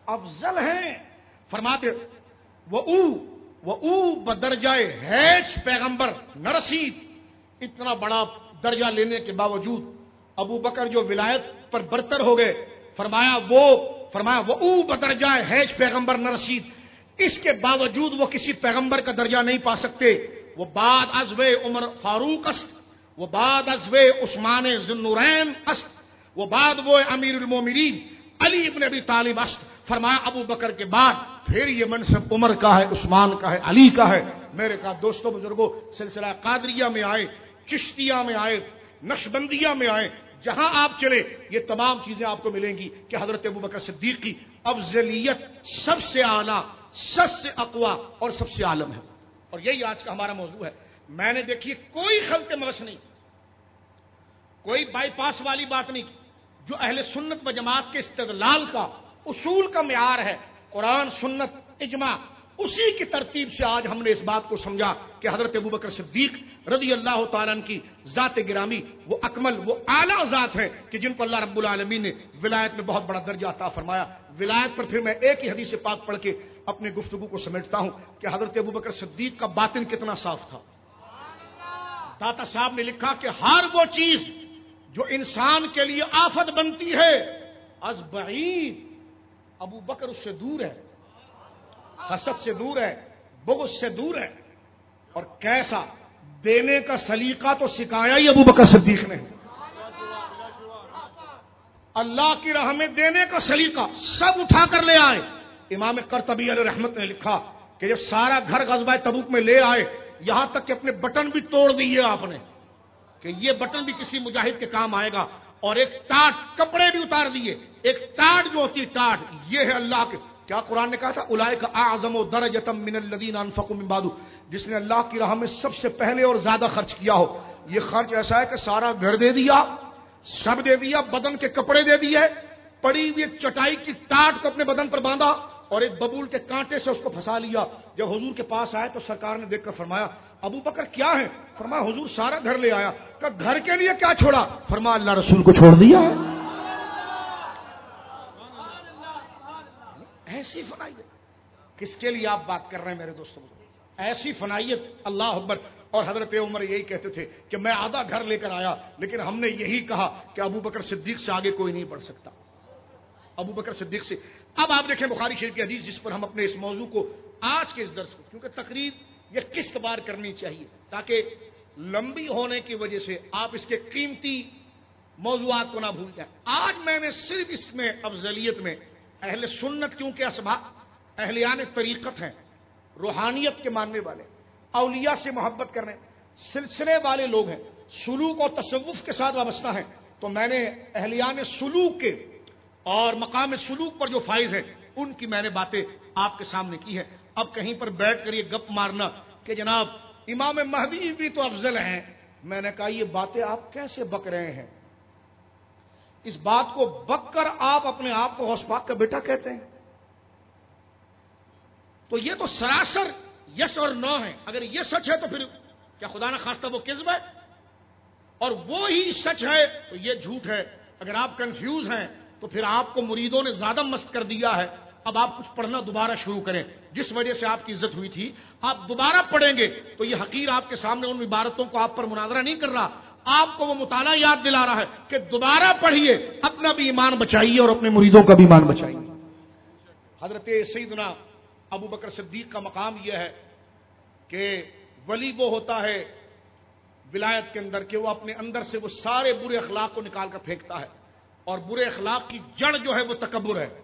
افضل ہیں. فرماتے وہ او وہ او بدرجائے حیش پیغمبر نہ رسید. اتنا بڑا درجہ لینے کے باوجود ابو بکر جو ولایت پر برتر ہو گئے، فرمایا وہ فرمایا وہ او بدرجائے حیش پیغمبر نہ رسید. اس کے باوجود وہ کسی پیغمبر کا درجہ نہیں پا سکتے. وہ بعد ازوے عمر فاروق است، وہ بعد ازوے عثمان ذوالنورین است، وہ بعد وہ امیر المومنین علی ابن ابی طالب است. فرمایا ابو بکر کے بعد پھر یہ منصب عمر کا ہے، عثمان کا ہے، علی کا ہے. میرے کہا دوستوں بزرگوں، سلسلہ قادریہ میں آئے، چشتیہ میں آئے، نقشبندیہ میں آئے، جہاں آپ چلے یہ تمام چیزیں آپ کو ملیں گی کہ حضرت ابو بکر صدیق کی افضلیت سب سے اعلیٰ، سب سے اقوی اور سب سے عالم ہے. اور یہی آج کا ہمارا موضوع ہے. میں نے دیکھیے کوئی خلط مغش نہیں، کوئی بائی پاس والی بات نہیں. جو اہل سنت و جماعت کے استدلال کا، اصول کا معیار ہے قرآن، سنت، اجماع، اسی کی ترتیب سے آج ہم نے اس بات کو سمجھا کہ حضرت ابو بکر صدیق رضی اللہ تعالیٰ عنہ کی ذات گرامی وہ اکمل، وہ اعلیٰ ذات ہیں کہ جن کو اللہ رب العالمین نے ولایت میں بہت بڑا درجہ عطا فرمایا. ولایت پر پھر میں ایک ہی حدیث پاک پڑھ کے اپنے گفتگو کو سمیٹتا ہوں کہ حضرت ابو بکر صدیق کا باطن کتنا صاف تھا. داتا صاحب نے لکھا کہ ہر وہ چیز جو انسان کے لیے آفت بنتی ہے از بعید ابو بکر اس سے دور ہے، حسد سے دور ہے، بغض سے دور ہے. اور کیسا دینے کا سلیقہ تو سکھایا ہی ابو بکر صدیق نے. اللہ کی راہ میں دینے کا سلیقہ سب اٹھا کر لے آئے. امام قرطبی علیہ رحمت نے لکھا کہ جب سارا گھر غزوہ تبوک میں لے آئے، یہاں تک کہ اپنے بٹن بھی توڑ دیے آپ نے کہ یہ بٹن بھی کسی مجاہد کے کام آئے گا. اور ایک ٹاٹ، کپڑے بھی اتار دیے. ایک ٹاٹ جو ہوتی ٹاٹ، یہ ہے اللہ کے، کیا قرآن نے کہا تھا اولئک اعظم درجۃ من الذین انفقوا من بعد، جس نے اللہ کی راہ میں سب سے پہلے اور زیادہ خرچ کیا ہو. یہ خرچ ایسا ہے کہ سارا گھر دے دیا، سب دے دیا، بدن کے کپڑے دے دیے، پڑی ہوئی ایک چٹائی کی ٹاٹ کو اپنے بدن پر باندھا اور ایک ببول کے کانٹے سے اس کو پھنسا لیا. جب حضور کے پاس آئے تو سرکار نے دیکھ کر فرمایا ابو بکر کیا ہے؟ فرمایا حضور سارا گھر لے آیا. کہ گھر کے لیے کیا چھوڑا؟ فرمایا اللہ رسول کو چھوڑ دیا. ایسی فنائیت کس کے لیے آپ بات کر رہے ہیں میرے دوستوں؟ ایسی فنائیت، اللہ اکبر. اور حضرت عمر یہی کہتے تھے کہ میں آدھا گھر لے کر آیا، لیکن ہم نے یہی کہا کہ ابو بکر صدیق سے آگے کوئی نہیں بڑھ سکتا. ابو بکر صدیق سے. اب آپ دیکھیں بخاری شریف کی حدیث جس پر ہم اپنے اس موضوع کو آج کے اس درس کو، کیونکہ تقریر یہ قسط بار کرنی چاہیے تاکہ لمبی ہونے کی وجہ سے آپ اس کے قیمتی موضوعات کو نہ بھول جائیں. آج میں نے صرف اس میں افضلیت میں اہل سنت، کیونکہ اسباب اہلیان طریقت ہیں، روحانیت کے ماننے والے، اولیاء سے محبت کرنے سلسلے والے لوگ ہیں، سلوک اور تصوف کے ساتھ وابستہ ہیں، تو میں نے اہلیان سلوک کے اور مقام سلوک پر جو فائز ہیں ان کی میں نے باتیں آپ کے سامنے کی ہیں. اب کہیں پر بیٹھ کر یہ گپ مارنا کہ جناب امام مہدی بھی تو افضل ہیں، میں نے کہا یہ باتیں آپ کیسے بک رہے ہیں؟ اس بات کو بک کر آپ اپنے آپ کو غوث پاک کا بیٹا کہتے ہیں، تو یہ تو سراسر یس اور نو ہے. اگر یہ سچ ہے تو پھر کیا خدا نہ خواستہ وہ کذب ہے؟ اور وہی سچ ہے تو یہ جھوٹ ہے. اگر آپ کنفیوز ہیں تو پھر آپ کو مریدوں نے زیادہ مست کر دیا ہے. اب آپ کچھ پڑھنا دوبارہ شروع کریں، جس وجہ سے آپ کی عزت ہوئی تھی آپ دوبارہ پڑھیں گے تو یہ حقیر آپ کے سامنے ان عبارتوں کو آپ پر مناظرہ نہیں کر رہا، آپ کو وہ مطالعہ یاد دلا رہا ہے کہ دوبارہ پڑھیے، اپنا بھی ایمان بچائیے اور اپنے مریدوں کا بھی ایمان بچائیے. حضرت سیدنا ابو بکر صدیق کا مقام یہ ہے کہ ولی وہ ہوتا ہے ولایت کے اندر کہ وہ اپنے اندر سے وہ سارے برے اخلاق کو نکال کر پھینکتا ہے، اور برے اخلاق کی جڑ جو ہے وہ تکبر ہے.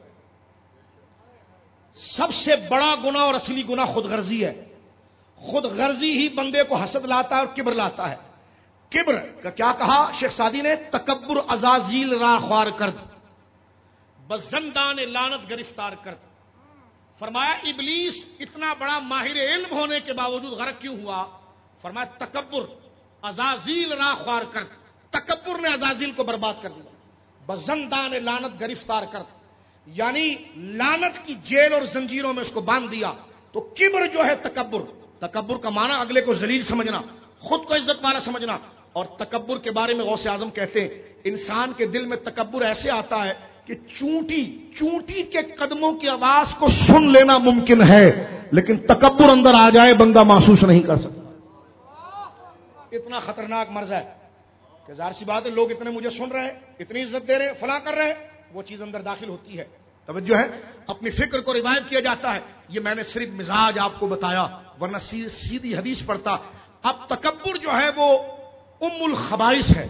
سب سے بڑا گناہ اور اصلی گناہ خود غرضی ہے. خود غرضی ہی بندے کو حسد لاتا ہے اور کبر لاتا ہے. کبر کا کیا کہا شیخ سعدی نے؟ تکبر عزازیل را خوار کرد، بزندان لعنت گرفتار کرد. فرمایا ابلیس اتنا بڑا ماہر علم ہونے کے باوجود غرق کیوں ہوا؟ فرمایا تکبر عزازیل را خوار کرد، تکبر نے عزازیل کو برباد کر دیا. بزندان لعنت گرفتار کرد، یعنی لعنت کی جیل اور زنجیروں میں اس کو باندھ دیا. تو کبر جو ہے تکبر، تکبر کا معنی اگلے کو ذلیل سمجھنا، خود کو عزت والا سمجھنا. اور تکبر کے بارے میں غوث اعظم کہتے ہیں انسان کے دل میں تکبر ایسے آتا ہے کہ چونٹی چونٹی کے قدموں کی آواز کو سن لینا ممکن ہے، لیکن تکبر اندر آ جائے بندہ محسوس نہیں کر سکتا. اتنا خطرناک مرض ہے کہ ظاہر سی بات ہے لوگ اتنے مجھے سن رہے ہیں، اتنی عزت دے رہے ہیں، فلاں کر رہے ہیں، وہ چیز اندر داخل ہوتی ہے. توجہ ہے، اپنی فکر کو ریوائو کیا جاتا ہے. یہ میں نے صرف مزاج آپ کو بتایا، ورنہ سیدھی حدیث پڑھتا. اب تکبر جو ہے وہ ام الخبائث ہے.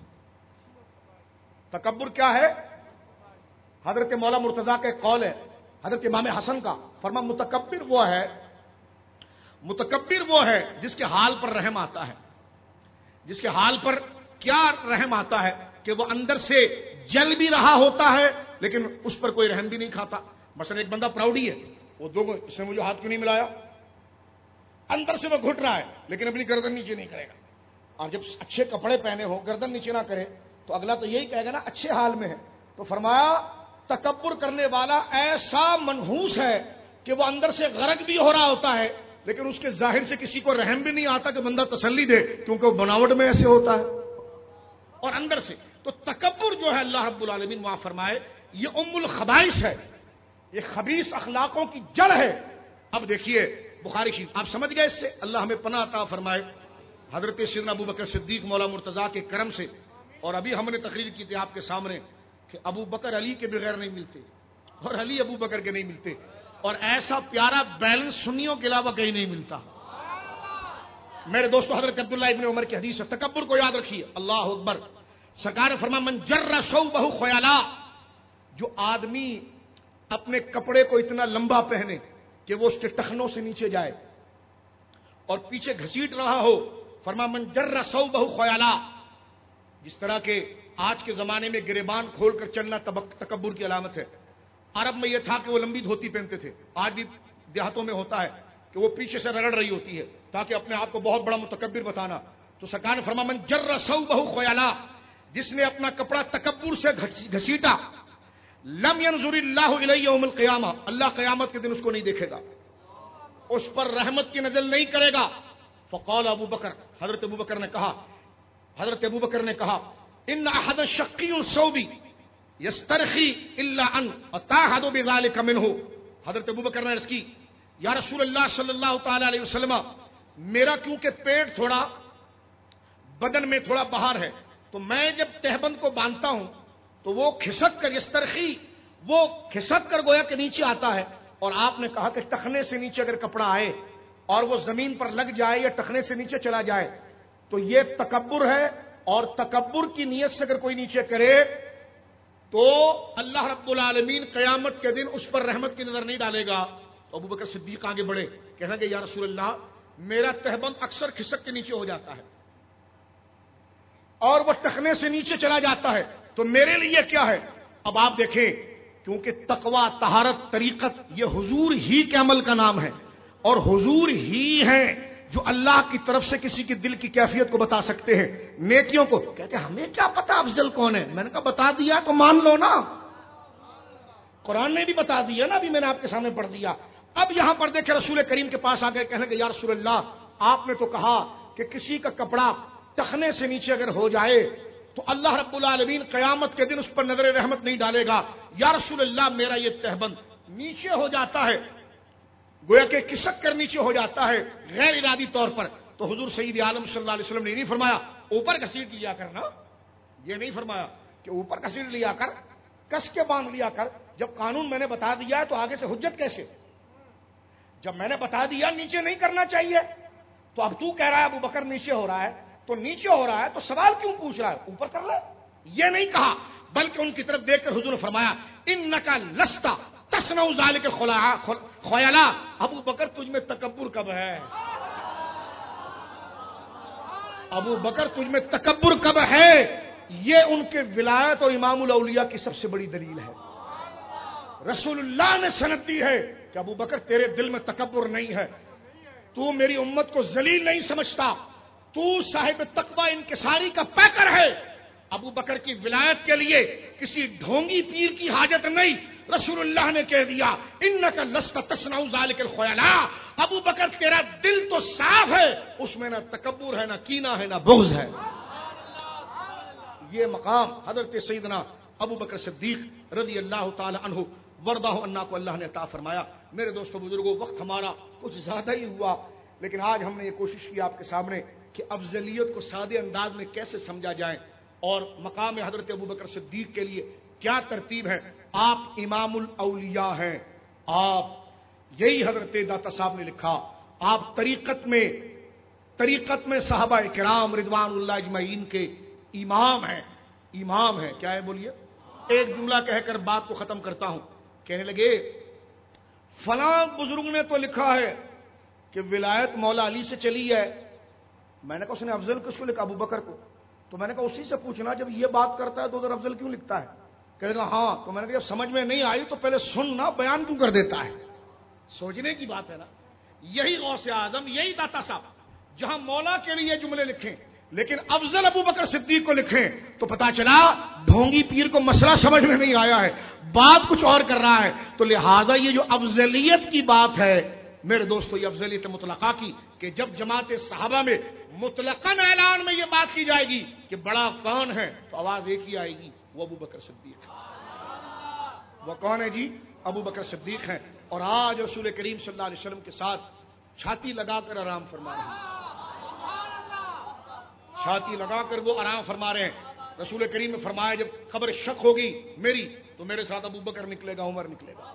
تکبر کیا ہے؟ حضرت مولا مرتضیٰ کا ایک قول ہے، حضرت امام حسن کا، فرما متکبر وہ ہے متکبر وہ ہے جس کے حال پر رحم آتا ہے. جس کے حال پر کیا رحم آتا ہے کہ وہ اندر سے جل بھی رہا ہوتا ہے لیکن اس پر کوئی رحم بھی نہیں کھاتا. مثلا ایک بندہ پراؤڈی ہے، وہ دو اس نے مجھے ہاتھ کیوں نہیں ملایا، اندر سے وہ گھٹ رہا ہے لیکن اپنی گردن نیچے نہیں کرے گا. اور جب اچھے کپڑے پہنے ہو گردن نیچے نہ کرے تو اگلا تو یہی کہے گا نا اچھے حال میں ہے. تو فرمایا تکبر کرنے والا ایسا منحوس ہے کہ وہ اندر سے غرق بھی ہو رہا ہوتا ہے لیکن اس کے ظاہر سے کسی کو رحم بھی نہیں آتا کہ بندہ تسلی دے، کیونکہ وہ بناوٹ میں ایسے ہوتا ہے اور اندر سے. تو تکبر جو ہے اللہ رب العالمین معاف فرمائے یہ ام الخبائث ہے، یہ خبیث اخلاقوں کی جڑ ہے. اب دیکھیے بخاری شریف آپ سمجھ گئے اس سے، اللہ ہمیں پناہ عطا فرمائے. حضرت سیدنا ابو بکر صدیق مولا مرتضیٰ کے کرم سے، اور ابھی ہم نے تقریر کی تھی آپ کے سامنے کہ ابو بکر علی کے بغیر نہیں ملتے اور علی ابو بکر کے نہیں ملتے، اور ایسا پیارا بیلنس سنیوں کے علاوہ کہیں نہیں ملتا. میرے دوستو حضرت عبداللہ ابن عمر کی حدیث ہے، تکبر کو یاد رکھیے. اللہ اکبر. سرکار فرما من جر ثوبہ خیلا، جو آدمی اپنے کپڑے کو اتنا لمبا پہنے کہ وہ اس کے ٹخنوں سے نیچے جائے اور پیچھے گھسیٹ رہا ہو، فرما من جر ثوبہ خیلا. جس طرح کے آج کے زمانے میں گریبان کھول کر چلنا تکبر کی علامت ہے. عرب میں یہ تھا کہ وہ لمبی دھوتی پہنتے تھے، آج بھی دیہاتوں میں ہوتا ہے کہ وہ پیچھے سے رگڑ رہی ہوتی ہے تاکہ اپنے آپ کو بہت بڑا متکبر بتانا. تو سرکار نے فرمایا من جر ثوبہ خیلا، جس نے اپنا کپڑا تکبر سے گھسیٹا، لم ينظر اللہ الیہ یوم القیامہ، اللہ قیامت کے دن اس کو نہیں دیکھے گا، اس پر رحمت کی نظر نہیں کرے گا. فقال ابو بکر، حضرت ابو بکر نے کہا حضرت ابو بکر نے کہا ان احد شقی الثوب یسترخی الا ان اتاحد بذلک منہ. حضرت ابو بکر نے عرض کی یا رسول اللہ صلی اللہ تعالی علیہ وسلم، میرا کیونکہ پیٹ تھوڑا بدن میں تھوڑا باہر ہے تو میں جب تہبند کو باندھتا ہوں تو وہ کھسک کر یسترخی، وہ کھسک کر گویا کہ نیچے آتا ہے. اور آپ نے کہا کہ ٹخنے سے نیچے اگر کپڑا آئے اور وہ زمین پر لگ جائے یا ٹخنے سے نیچے چلا جائے تو یہ تکبر ہے، اور تکبر کی نیت سے اگر کوئی نیچے کرے تو اللہ رب العالمین قیامت کے دن اس پر رحمت کی نظر نہیں ڈالے گا. تو ابو بکر صدیق آگے بڑھے، کہنا کہ یا رسول اللہ میرا تہبند اکثر کھسک کے نیچے ہو جاتا ہے اور وہ ٹخنے سے نیچے چلا جاتا ہے، تو میرے لیے کیا ہے؟ اب آپ دیکھیں کیونکہ تقوی، طہارت، طریقت یہ حضور ہی کے عمل کا نام ہے، اور حضور ہی ہیں جو اللہ کی طرف سے کسی کے دل کی کیفیت کو بتا سکتے ہیں. نیکیوں کو کہتے ہیں ہمیں کیا پتا افضل کون ہے، میں نے کہا بتا دیا تو مان لو نا، قرآن نے بھی بتا دیا نا، ابھی میں نے آپ کے سامنے پڑھ دیا. اب یہاں پر دیکھیں رسول کریم کے پاس آ گئے، کہنے کہ یا رسول اللہ آپ نے تو کہا کہ کسی کا کپڑا ٹخنے سے نیچے اگر ہو جائے تو اللہ رب العالمین قیامت کے دن اس پر نظر رحمت نہیں ڈالے گا. یا رسول اللہ میرا یہ تہبند نیچے ہو جاتا ہے، گویا کہ کسک کر نیچے ہو جاتا ہے غیر ارادی طور پر. تو حضور سید عالم صلی اللہ علیہ وسلم نے نہیں فرمایا اوپر گھسیٹ لیا کرنا، یہ نہیں فرمایا کہ اوپر گھسیٹ لیا کر، کس کے باندھ لیا کر. جب قانون میں نے بتا دیا ہے تو آگے سے حجت کیسے؟ جب میں نے بتا دیا نیچے نہیں کرنا چاہیے تو اب تو کہہ رہا ہے ابو بکر نیچے ہو رہا ہے تو نیچے ہو رہا ہے تو سوال کیوں پوچھ رہا ہے؟ اوپر کر لے. یہ نہیں کہا بلکہ ان کی طرف دیکھ کر حضور نے فرمایا انکا لستا تصنع ذلک خیلا. ابو بکر تجھ میں تکبر کب ہے؟ ابو بکر تجھ میں تکبر کب ہے؟ یہ ان کے ولایت اور امام الاولیاء کی سب سے بڑی دلیل ہے. رسول اللہ نے سند دی ہے کہ ابو بکر تیرے دل میں تکبر نہیں ہے، تو میری امت کو ذلیل نہیں سمجھتا، تو صاحب تقوی انکساری کا پیکر ہے. ابو بکر کی ولایت کے لیے کسی ڈھونگی پیر کی حاجت نہیں. رسول اللہ نے کہہ دیا انک لست تصنع ذلک الخیلا. ابو بکر تیرا دل تو صاف ہے، اس میں نہ تکبر ہے، نہ کینہ ہے، نہ بغض ہے. یہ مقام حضرت سیدنا ابو بکر صدیق رضی اللہ تعالی عنہ وردہ عنہ کو اللہ نے عطا فرمایا۔ میرے دوستو بزرگوں، وقت ہمارا کچھ زیادہ ہی ہوا، لیکن آج ہم نے یہ کوشش کی آپ کے سامنے کہ افضلیت کو سادے انداز میں کیسے سمجھا جائے اور مقام حضرت ابو بکر صدیق کے لیے کیا ترتیب ہے۔ آپ امام الاولیاء ہیں، آپ یہی حضرت داتا صاحب نے لکھا، آپ طریقت میں طریقت میں صحابہ کرام رضوان اللہ اجمعین کے امام ہیں، امام ہیں، کیا ہے بولیے؟ ایک جملہ کہہ کر بات کو ختم کرتا ہوں۔ کہنے لگے فلاں بزرگ نے تو لکھا ہے کہ ولایت مولا علی سے چلی ہے۔ میں نے کہا اس نے افضل کس کو لکھا؟ ابو بکر کو۔ تو میں نے کہا اسی سے پوچھنا، جب یہ بات کرتا ہے تو ادھر افضل کیوں لکھتا ہے؟ کہنے لگا ہاں۔ تو میں نے کہا جب سمجھ میں نہیں آئی تو پہلے سننا، بیان کیوں کر دیتا ہے؟ سوچنے کی بات ہے نا۔ یہی غوث اعظم، یہی داتا صاحب جہاں مولا کے لیے جملے لکھیں لیکن افضل ابو بکر صدیق کو لکھیں تو پتا چلا ڈھونگی پیر کو مسئلہ سمجھ میں نہیں آیا ہے، بات کچھ اور کر رہا ہے۔ تو لہٰذا یہ جو افضلیت کی بات ہے میرے دوستو، یہ افضلیت مطلقہ کی، کہ جب جماعت صحابہ میں مطلقاً اعلان میں یہ بات کی جائے گی کہ بڑا کون ہے تو آواز ایک ہی آئے گی، وہ ابو بکر صدیق ہے۔ وہ کون ہے جی؟ ابو بکر صدیق ہیں۔ اور آج رسول کریم صلی اللہ علیہ وسلم کے ساتھ چھاتی لگا کر آرام فرما رہے ہیں، چھاتی لگا کر وہ آرام فرما رہے ہیں۔ رسول کریم نے فرمایا جب خبر شک ہوگی میری تو میرے ساتھ ابو بکر نکلے گا، عمر نکلے گا۔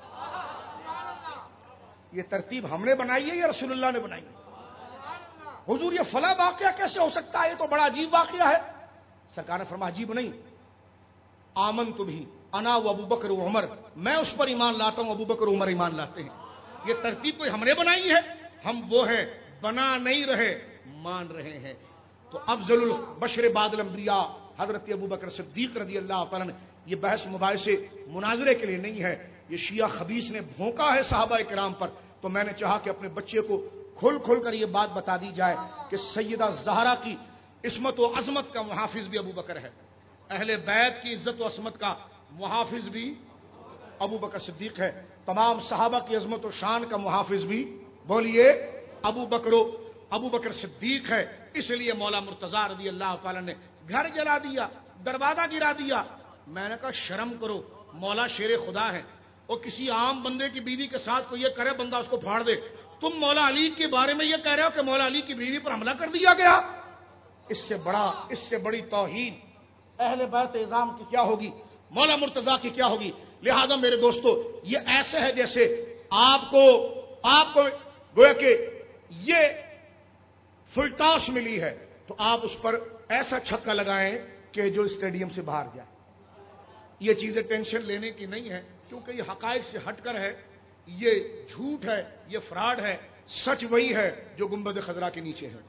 یہ ترتیب ہم نے بنائی ہے یا رسول اللہ نے بنائی ہے؟ حضور یہ فلاں واقعہ کیسے ہو سکتا ہے؟ یہ تو بڑا عجیب واقعہ ہے۔ سرکار نے فرمایا عجیب نہیں، آمن تو بھی انا و ابو بکر و عمر، میں اس پر ایمان لاتا ہوں، ابو بکر و عمر ایمان لاتے ہیں۔ یہ ترتیب کوئی ہم نے بنائی ہے؟ ہم وہ ہیں، بنا نہیں رہے، مان رہے ہیں۔ تو افضل البشر بعد الانبیاء حضرت ابو بکر صدیق رضی اللہ تعالیٰ نے، یہ بحث مباحثے مناظرے کے لیے نہیں ہے، یہ شیعہ خبیث نے بھونکا ہے صحابہ کرام پر، تو میں نے چاہا کہ اپنے بچے کو کھل کھل کر یہ بات بتا دی جائے کہ سیدہ زہرا کی عصمت و عظمت کا محافظ بھی ابو بکر ہے، اہل بیت کی عزت و عصمت کا محافظ بھی ابو بکر صدیق ہے، تمام صحابہ کی عظمت و شان کا محافظ بھی بولیے ابو بکر ابو بکر صدیق ہے۔ اس لیے مولا مرتضیٰ رضی اللہ تعالیٰ نے گھر جلا دیا، دروازہ گرا دیا۔ میں نے کہا شرم کرو، مولا شیر خدا ہے، اور کسی عام بندے کی بیوی کے ساتھ کوئی یہ کرے بندہ اس کو پھاڑ دے، تم مولا علی کے بارے میں یہ کہہ رہے ہو کہ مولا علی کی بیوی پر حملہ کر دیا گیا؟ اس سے بڑا اس سے بڑی توہین اہل بیت اعظام کی کیا ہوگی، مولا مرتضیٰ کی کیا ہوگی؟ لہذا میرے دوستو یہ ایسے ہے جیسے آپ کو آپ کو گویا کہ یہ فلٹاس ملی ہے تو آپ اس پر ایسا چھکا لگائیں کہ جو اسٹیڈیم سے باہر جائے۔ یہ چیزیں ٹینشن لینے کی نہیں ہے کیونکہ یہ حقائق سے ہٹ کر ہے، یہ جھوٹ ہے، یہ فراڈ ہے۔ سچ وہی ہے جو گنبد خضرا کے نیچے ہے،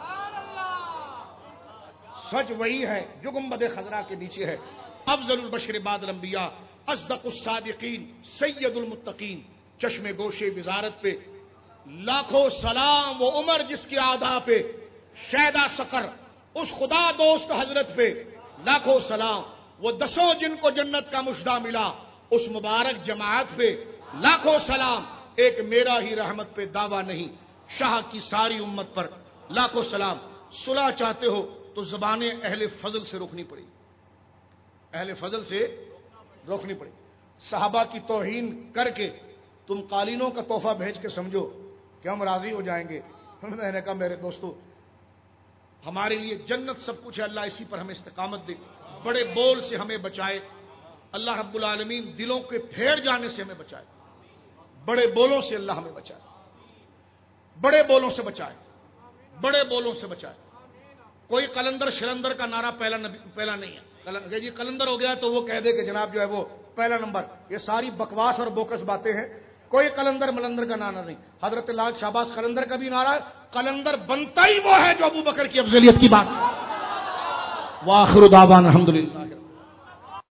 سچ وہی ہے جو گنبد خضرا کے نیچے ہے۔ افضل البشر بعد الانبیاء، اصدق الصادقین، سید المتقین، چشم گوشے وزارت پہ لاکھوں سلام، وہ عمر جس کی آدھا پہ، شیدا سقر اس خدا دوست حضرت پہ لاکھوں سلام، وہ دسوں جن کو جنت کا مشدہ ملا اس مبارک جماعت پہ لاکھوں سلام، ایک میرا ہی رحمت پہ دعویٰ نہیں، شاہ کی ساری امت پر لاکھوں سلام۔ صلح چاہتے ہو تو زبانیں اہل فضل سے روکنی پڑی، اہل فضل سے روکنی پڑی۔ صحابہ کی توہین کر کے تم قالینوں کا تحفہ بھیج کے سمجھو کہ ہم راضی ہو جائیں گے۔ میں نے کہا میرے دوستو ہمارے لیے جنت سب کچھ ہے، اللہ اسی پر ہمیں استقامت دے، بڑے بول سے ہمیں بچائے، اللہ رب العالمین دلوں کے پھیر جانے سے ہمیں بچائے، بڑے بولوں سے اللہ ہمیں بچائے، بڑے بولوں سے بچائے، بڑے بولوں سے بچائے۔ کوئی قلندر شلندر کا نعرہ پہلا نبی پہلا نہیں ہے، جی قلندر ہو گیا تو وہ کہہ دے کہ جناب جو ہے وہ پہلا نمبر، یہ ساری بکواس اور بوکس باتیں ہیں۔ کوئی قلندر ملندر کا نعرہ نہیں، حضرت لال شہباز قلندر کا بھی نعرہ ہے، قلندر بنتا ہی وہ ہے جو ابو بکر کی افضلیت کی بات۔ وآخر دعوانا الحمدللہ۔